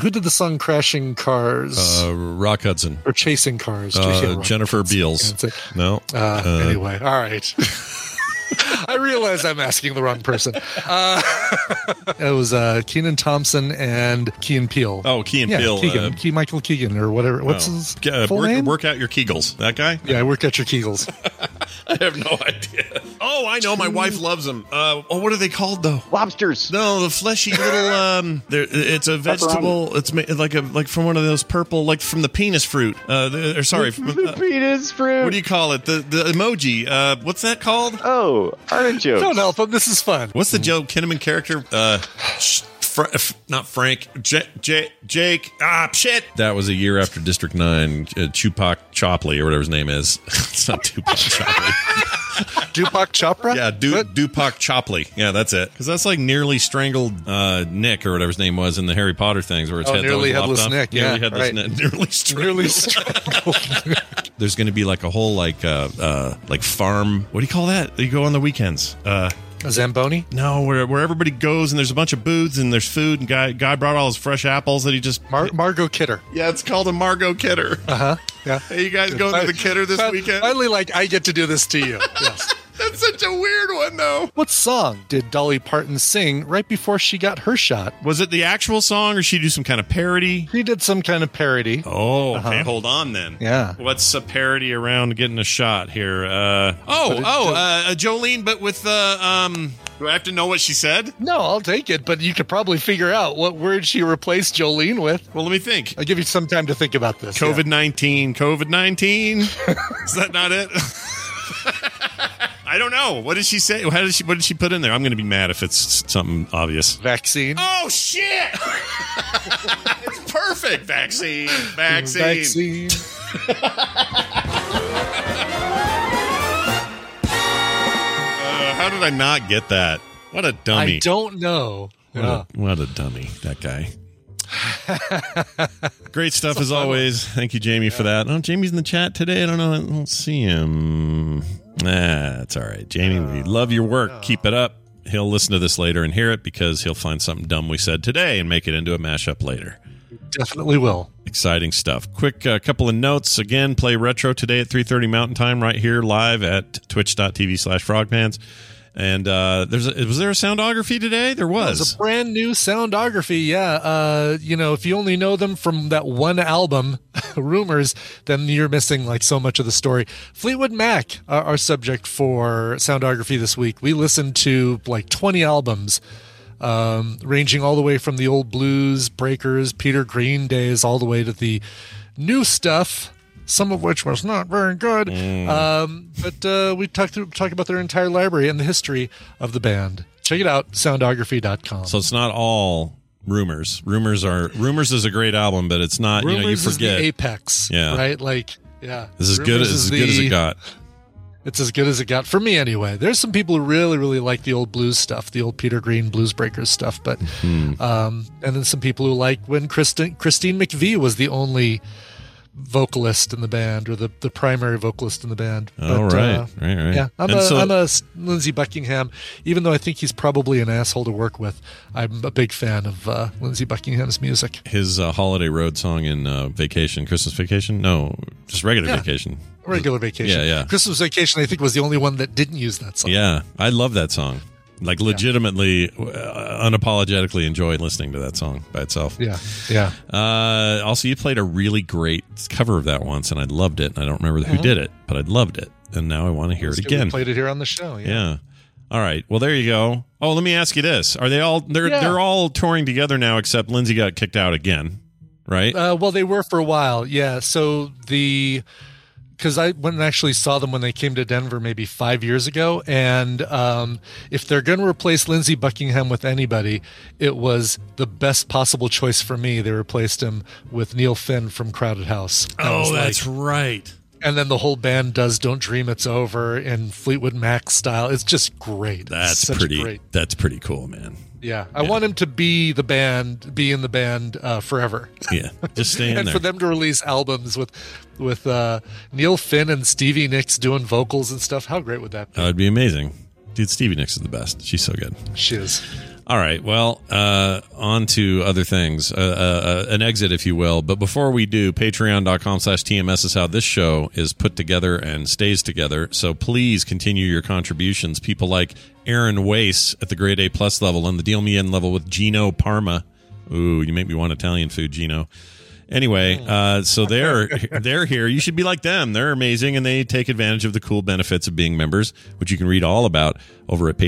Who did the song "Crashing Cars"? Rock Hudson. Or "Chasing Cars"? Jennifer Beals. No. Anyway, all right. I realize I'm asking the wrong person. It was Kenan Thompson and Key and Peele. Oh, Key and Peele. Keegan, Michael Keegan or whatever. What's his full name? Work out your Kegels. That guy? Yeah, work out your Kegels. I have no idea. Oh, I know. My wife loves them. What are they called though? Lobsters. No, the fleshy little. It's a vegetable. Pepperoni. It's like from one of those purple, like from the penis fruit. The penis fruit. What do you call it? The emoji. What's that called? Oh, artichoke. Don't help him. This is fun. What's the Joe Kinnaman character? Not Frank. Jake. Shit. That was a year after District 9. Tupac Chopley, or whatever his name is. It's not Tupac Chopley. Dupac Chopra? Yeah, Dupac Chopley. Yeah, that's it. Because that's like nearly strangled Nick, or whatever his name was in the Harry Potter things, where its head nearly that was headless lopped off. Nick. Yeah, nearly headless Nick. Nearly strangled. There's going to be like a whole like farm. What do you call that? You go on the weekends. A Zamboni? No, where everybody goes and there's a bunch of booths and there's food, and guy brought all his fresh apples that he just Margot Kidder. Yeah, it's called a Margot Kidder. Yeah. Hey, you guys going to the Kidder this weekend? Finally, I get to do this to you. Yes. That's such a weird one, though. What song did Dolly Parton sing right before she got her shot? Was it the actual song, or she do some kind of parody? She did some kind of parody. Oh, okay. Hold on, then. Yeah. What's a parody around getting a shot here? Jolene, but with the Do I have to know what she said? No, I'll take it, but you could probably figure out what word she replaced Jolene with. Well, let me think. I'll give you some time to think about this. COVID-19. COVID-19. Is that not it? I don't know. What did she say? What did she put in there? I'm going to be mad if it's something obvious. Vaccine. Oh, shit! It's perfect. Vaccine. How did I not get that? What a dummy. I don't know. What a dummy, that guy. Great stuff as always. Thank you, Jamie, for that. Oh, Jamie's in the chat today. I don't know. I don't see him. That's all right. Jamie, we love your work. Keep it up. He'll listen to this later and hear it because he'll find something dumb we said today and make it into a mashup later. Definitely will. Exciting stuff. Quick couple of notes. Again, play Retro today at 3:30 Mountain Time right here live at twitch.tv/frogpants. And was there a soundography today? There was. There's a brand new soundography, yeah. If you only know them from that one album, Rumors, then you're missing like so much of the story. Fleetwood Mac are our subject for soundography this week. We listened to like 20 albums, ranging all the way from the old blues breakers, Peter Green days, all the way to the new stuff. Some of which was not very good, but we talk about their entire library and the history of the band. Check it out, soundography.com. So it's not all Rumors. Rumors is a great album, but it's not. Rumors you forget is the apex, right? Like, yeah, this is good as it got. It's as good as it got for me, anyway. There's some people who really, really like the old blues stuff, the old Peter Green Blues Breakers stuff, but and then some people who like when Christine McVie was the only vocalist in the band, or the primary vocalist in the band. Right. Yeah, I'm a Lindsey Buckingham, even though I think he's probably an asshole to work with. I'm a big fan of Lindsey Buckingham's music. His Holiday Road song in Vacation, Christmas Vacation? No, just regular Vacation. Regular Vacation. Yeah. Christmas Vacation, I think, was the only one that didn't use that song. Yeah, I love that song. Like, legitimately, unapologetically enjoy listening to that song by itself. Yeah. Also, you played a really great cover of that once, and I loved it. And I don't remember who did it, but I loved it. And now I want to hear it again. We played it here on the show. Yeah. All right. Well, there you go. Oh, let me ask you this: are they all? They're all touring together now, except Lindsey got kicked out again, right? Well, they were for a while. Yeah. So because I went and actually saw them when they came to Denver maybe 5 years ago. And if they're going to replace Lindsey Buckingham with anybody, it was the best possible choice for me. They replaced him with Neil Finn from Crowded House. That's right. And then the whole band does Don't Dream It's Over in Fleetwood Mac style. It's just great. That's pretty cool, man. Yeah, I want him to be in the band forever. Yeah, just stay in and there. for them to release albums with Neil Finn and Stevie Nicks doing vocals and stuff. How great would that be? That would be amazing. Dude, Stevie Nicks is the best. She's so good. She is. All right. Well, on to other things. An exit, if you will. But before we do, patreon.com/TMS is how this show is put together and stays together. So please continue your contributions. People like Aaron Wace at the grade A+ level and the Deal Me In level with Gino Parma. Ooh, you make me want Italian food, Gino. Anyway, so they're here. You should be like them. They're amazing, and they take advantage of the cool benefits of being members, which you can read all about over at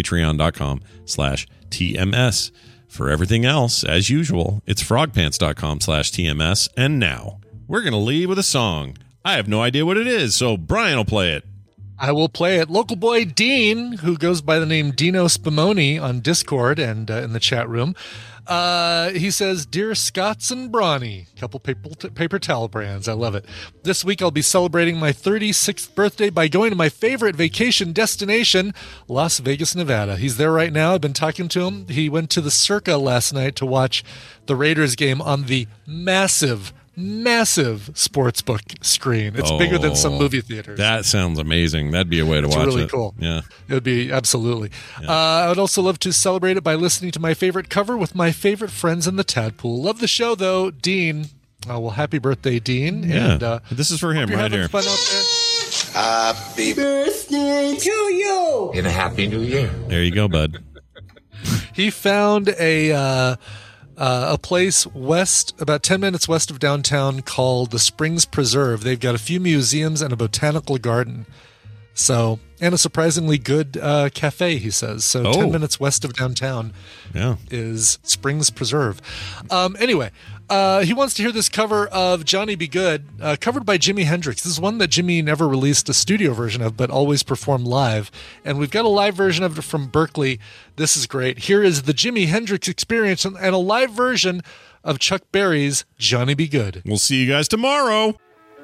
patreon.com/TMS. For everything else, as usual, it's frogpants.com/TMS. And now, we're going to leave with a song. I have no idea what it is, so Brian will play it. I will play it. Local boy Dean, who goes by the name Dino Spumoni on Discord and in the chat room, he says, "Dear Scots and Brawny," couple paper towel brands. I love it. "This week I'll be celebrating my 36th birthday by going to my favorite vacation destination, Las Vegas, Nevada. He's there right now. I've been talking to him. He went to the Circa last night to watch the Raiders game on the massive sportsbook screen. It's bigger than some movie theaters. That sounds amazing. That'd be a way to watch it. It's really cool. Yeah. It would be, absolutely. Yeah. I would also love to celebrate it by listening to my favorite cover with my favorite friends in the Tadpool. Love the show, though, Dean." Well, happy birthday, Dean. Yeah. And, this is for him right here. Fun out there. Happy birthday to you. And a happy new year. There you go, bud. He found a place about 10 minutes west of downtown called the Springs Preserve. They've got a few museums and a botanical garden. So, and a surprisingly good cafe, he says. So 10 minutes west of downtown is Springs Preserve. Anyway, he wants to hear this cover of Johnny Be Good, covered by Jimi Hendrix. This is one that Jimmy never released a studio version of, but always performed live. And we've got a live version of it from Berkeley. This is great. Here is the Jimi Hendrix Experience and a live version of Chuck Berry's Johnny Be Good. We'll see you guys tomorrow.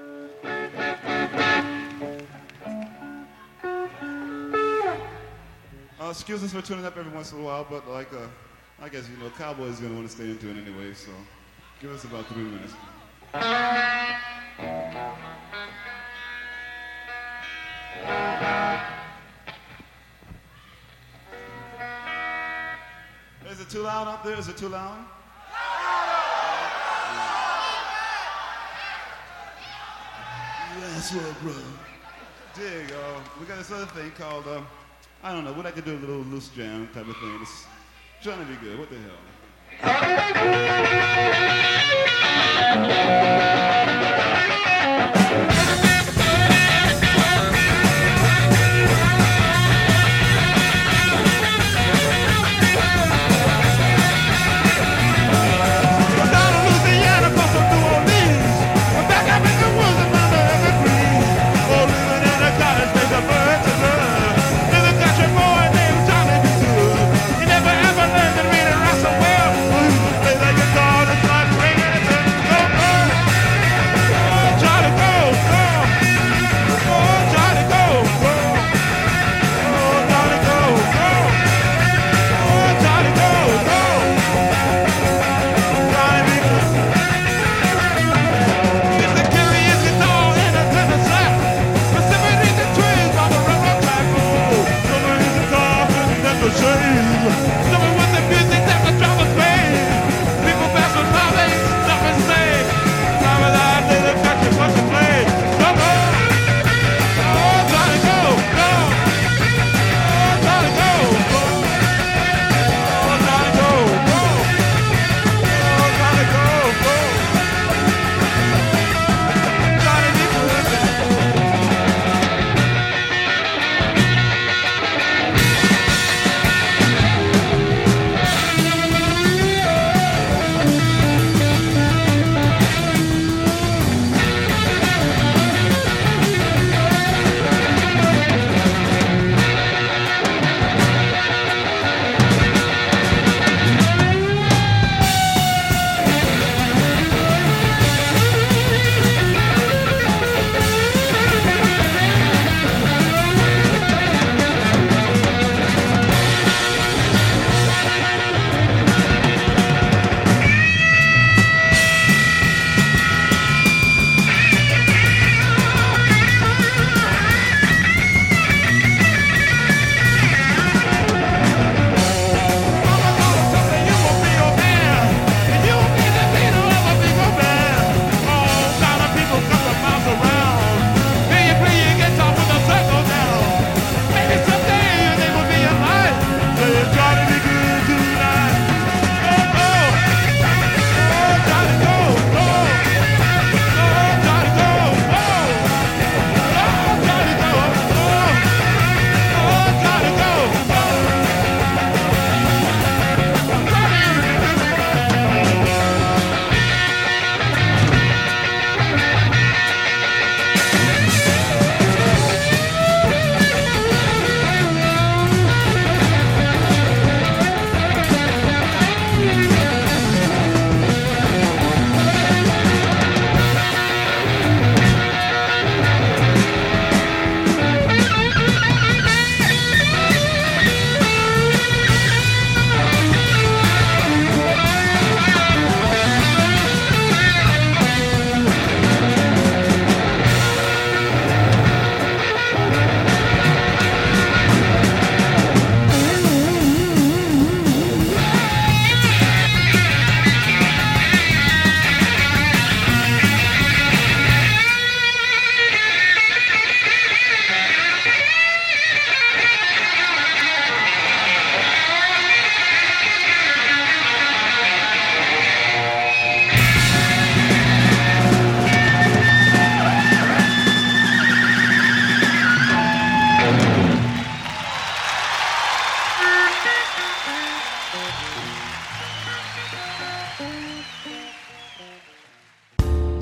Excuse us for tuning up every once in a while, but I guess, Cowboys going to want to stay into it anyway, so give us about 3 minutes. Is it too loud up there? Is it too loud? That's what, brother. Dig, we got this other thing called, I don't know, we'd like to do a little loose jam type of thing. It's trying to be good. What the hell?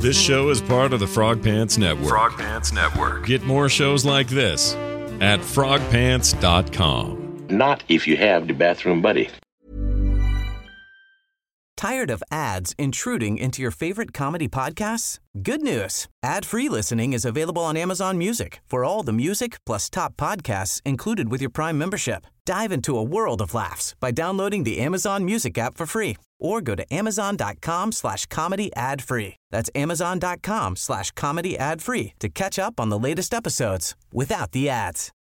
This show is part of the Frog Pants Network. Frog Pants Network. Get more shows like this at frogpants.com. Not if you have the bathroom buddy. Tired of ads intruding into your favorite comedy podcasts? Good news. Ad-free listening is available on Amazon Music for all the music plus top podcasts included with your Prime membership. Dive into a world of laughs by downloading the Amazon Music app for free or go to amazon.com/comedy ad-free. That's amazon.com/comedy ad-free to catch up on the latest episodes without the ads.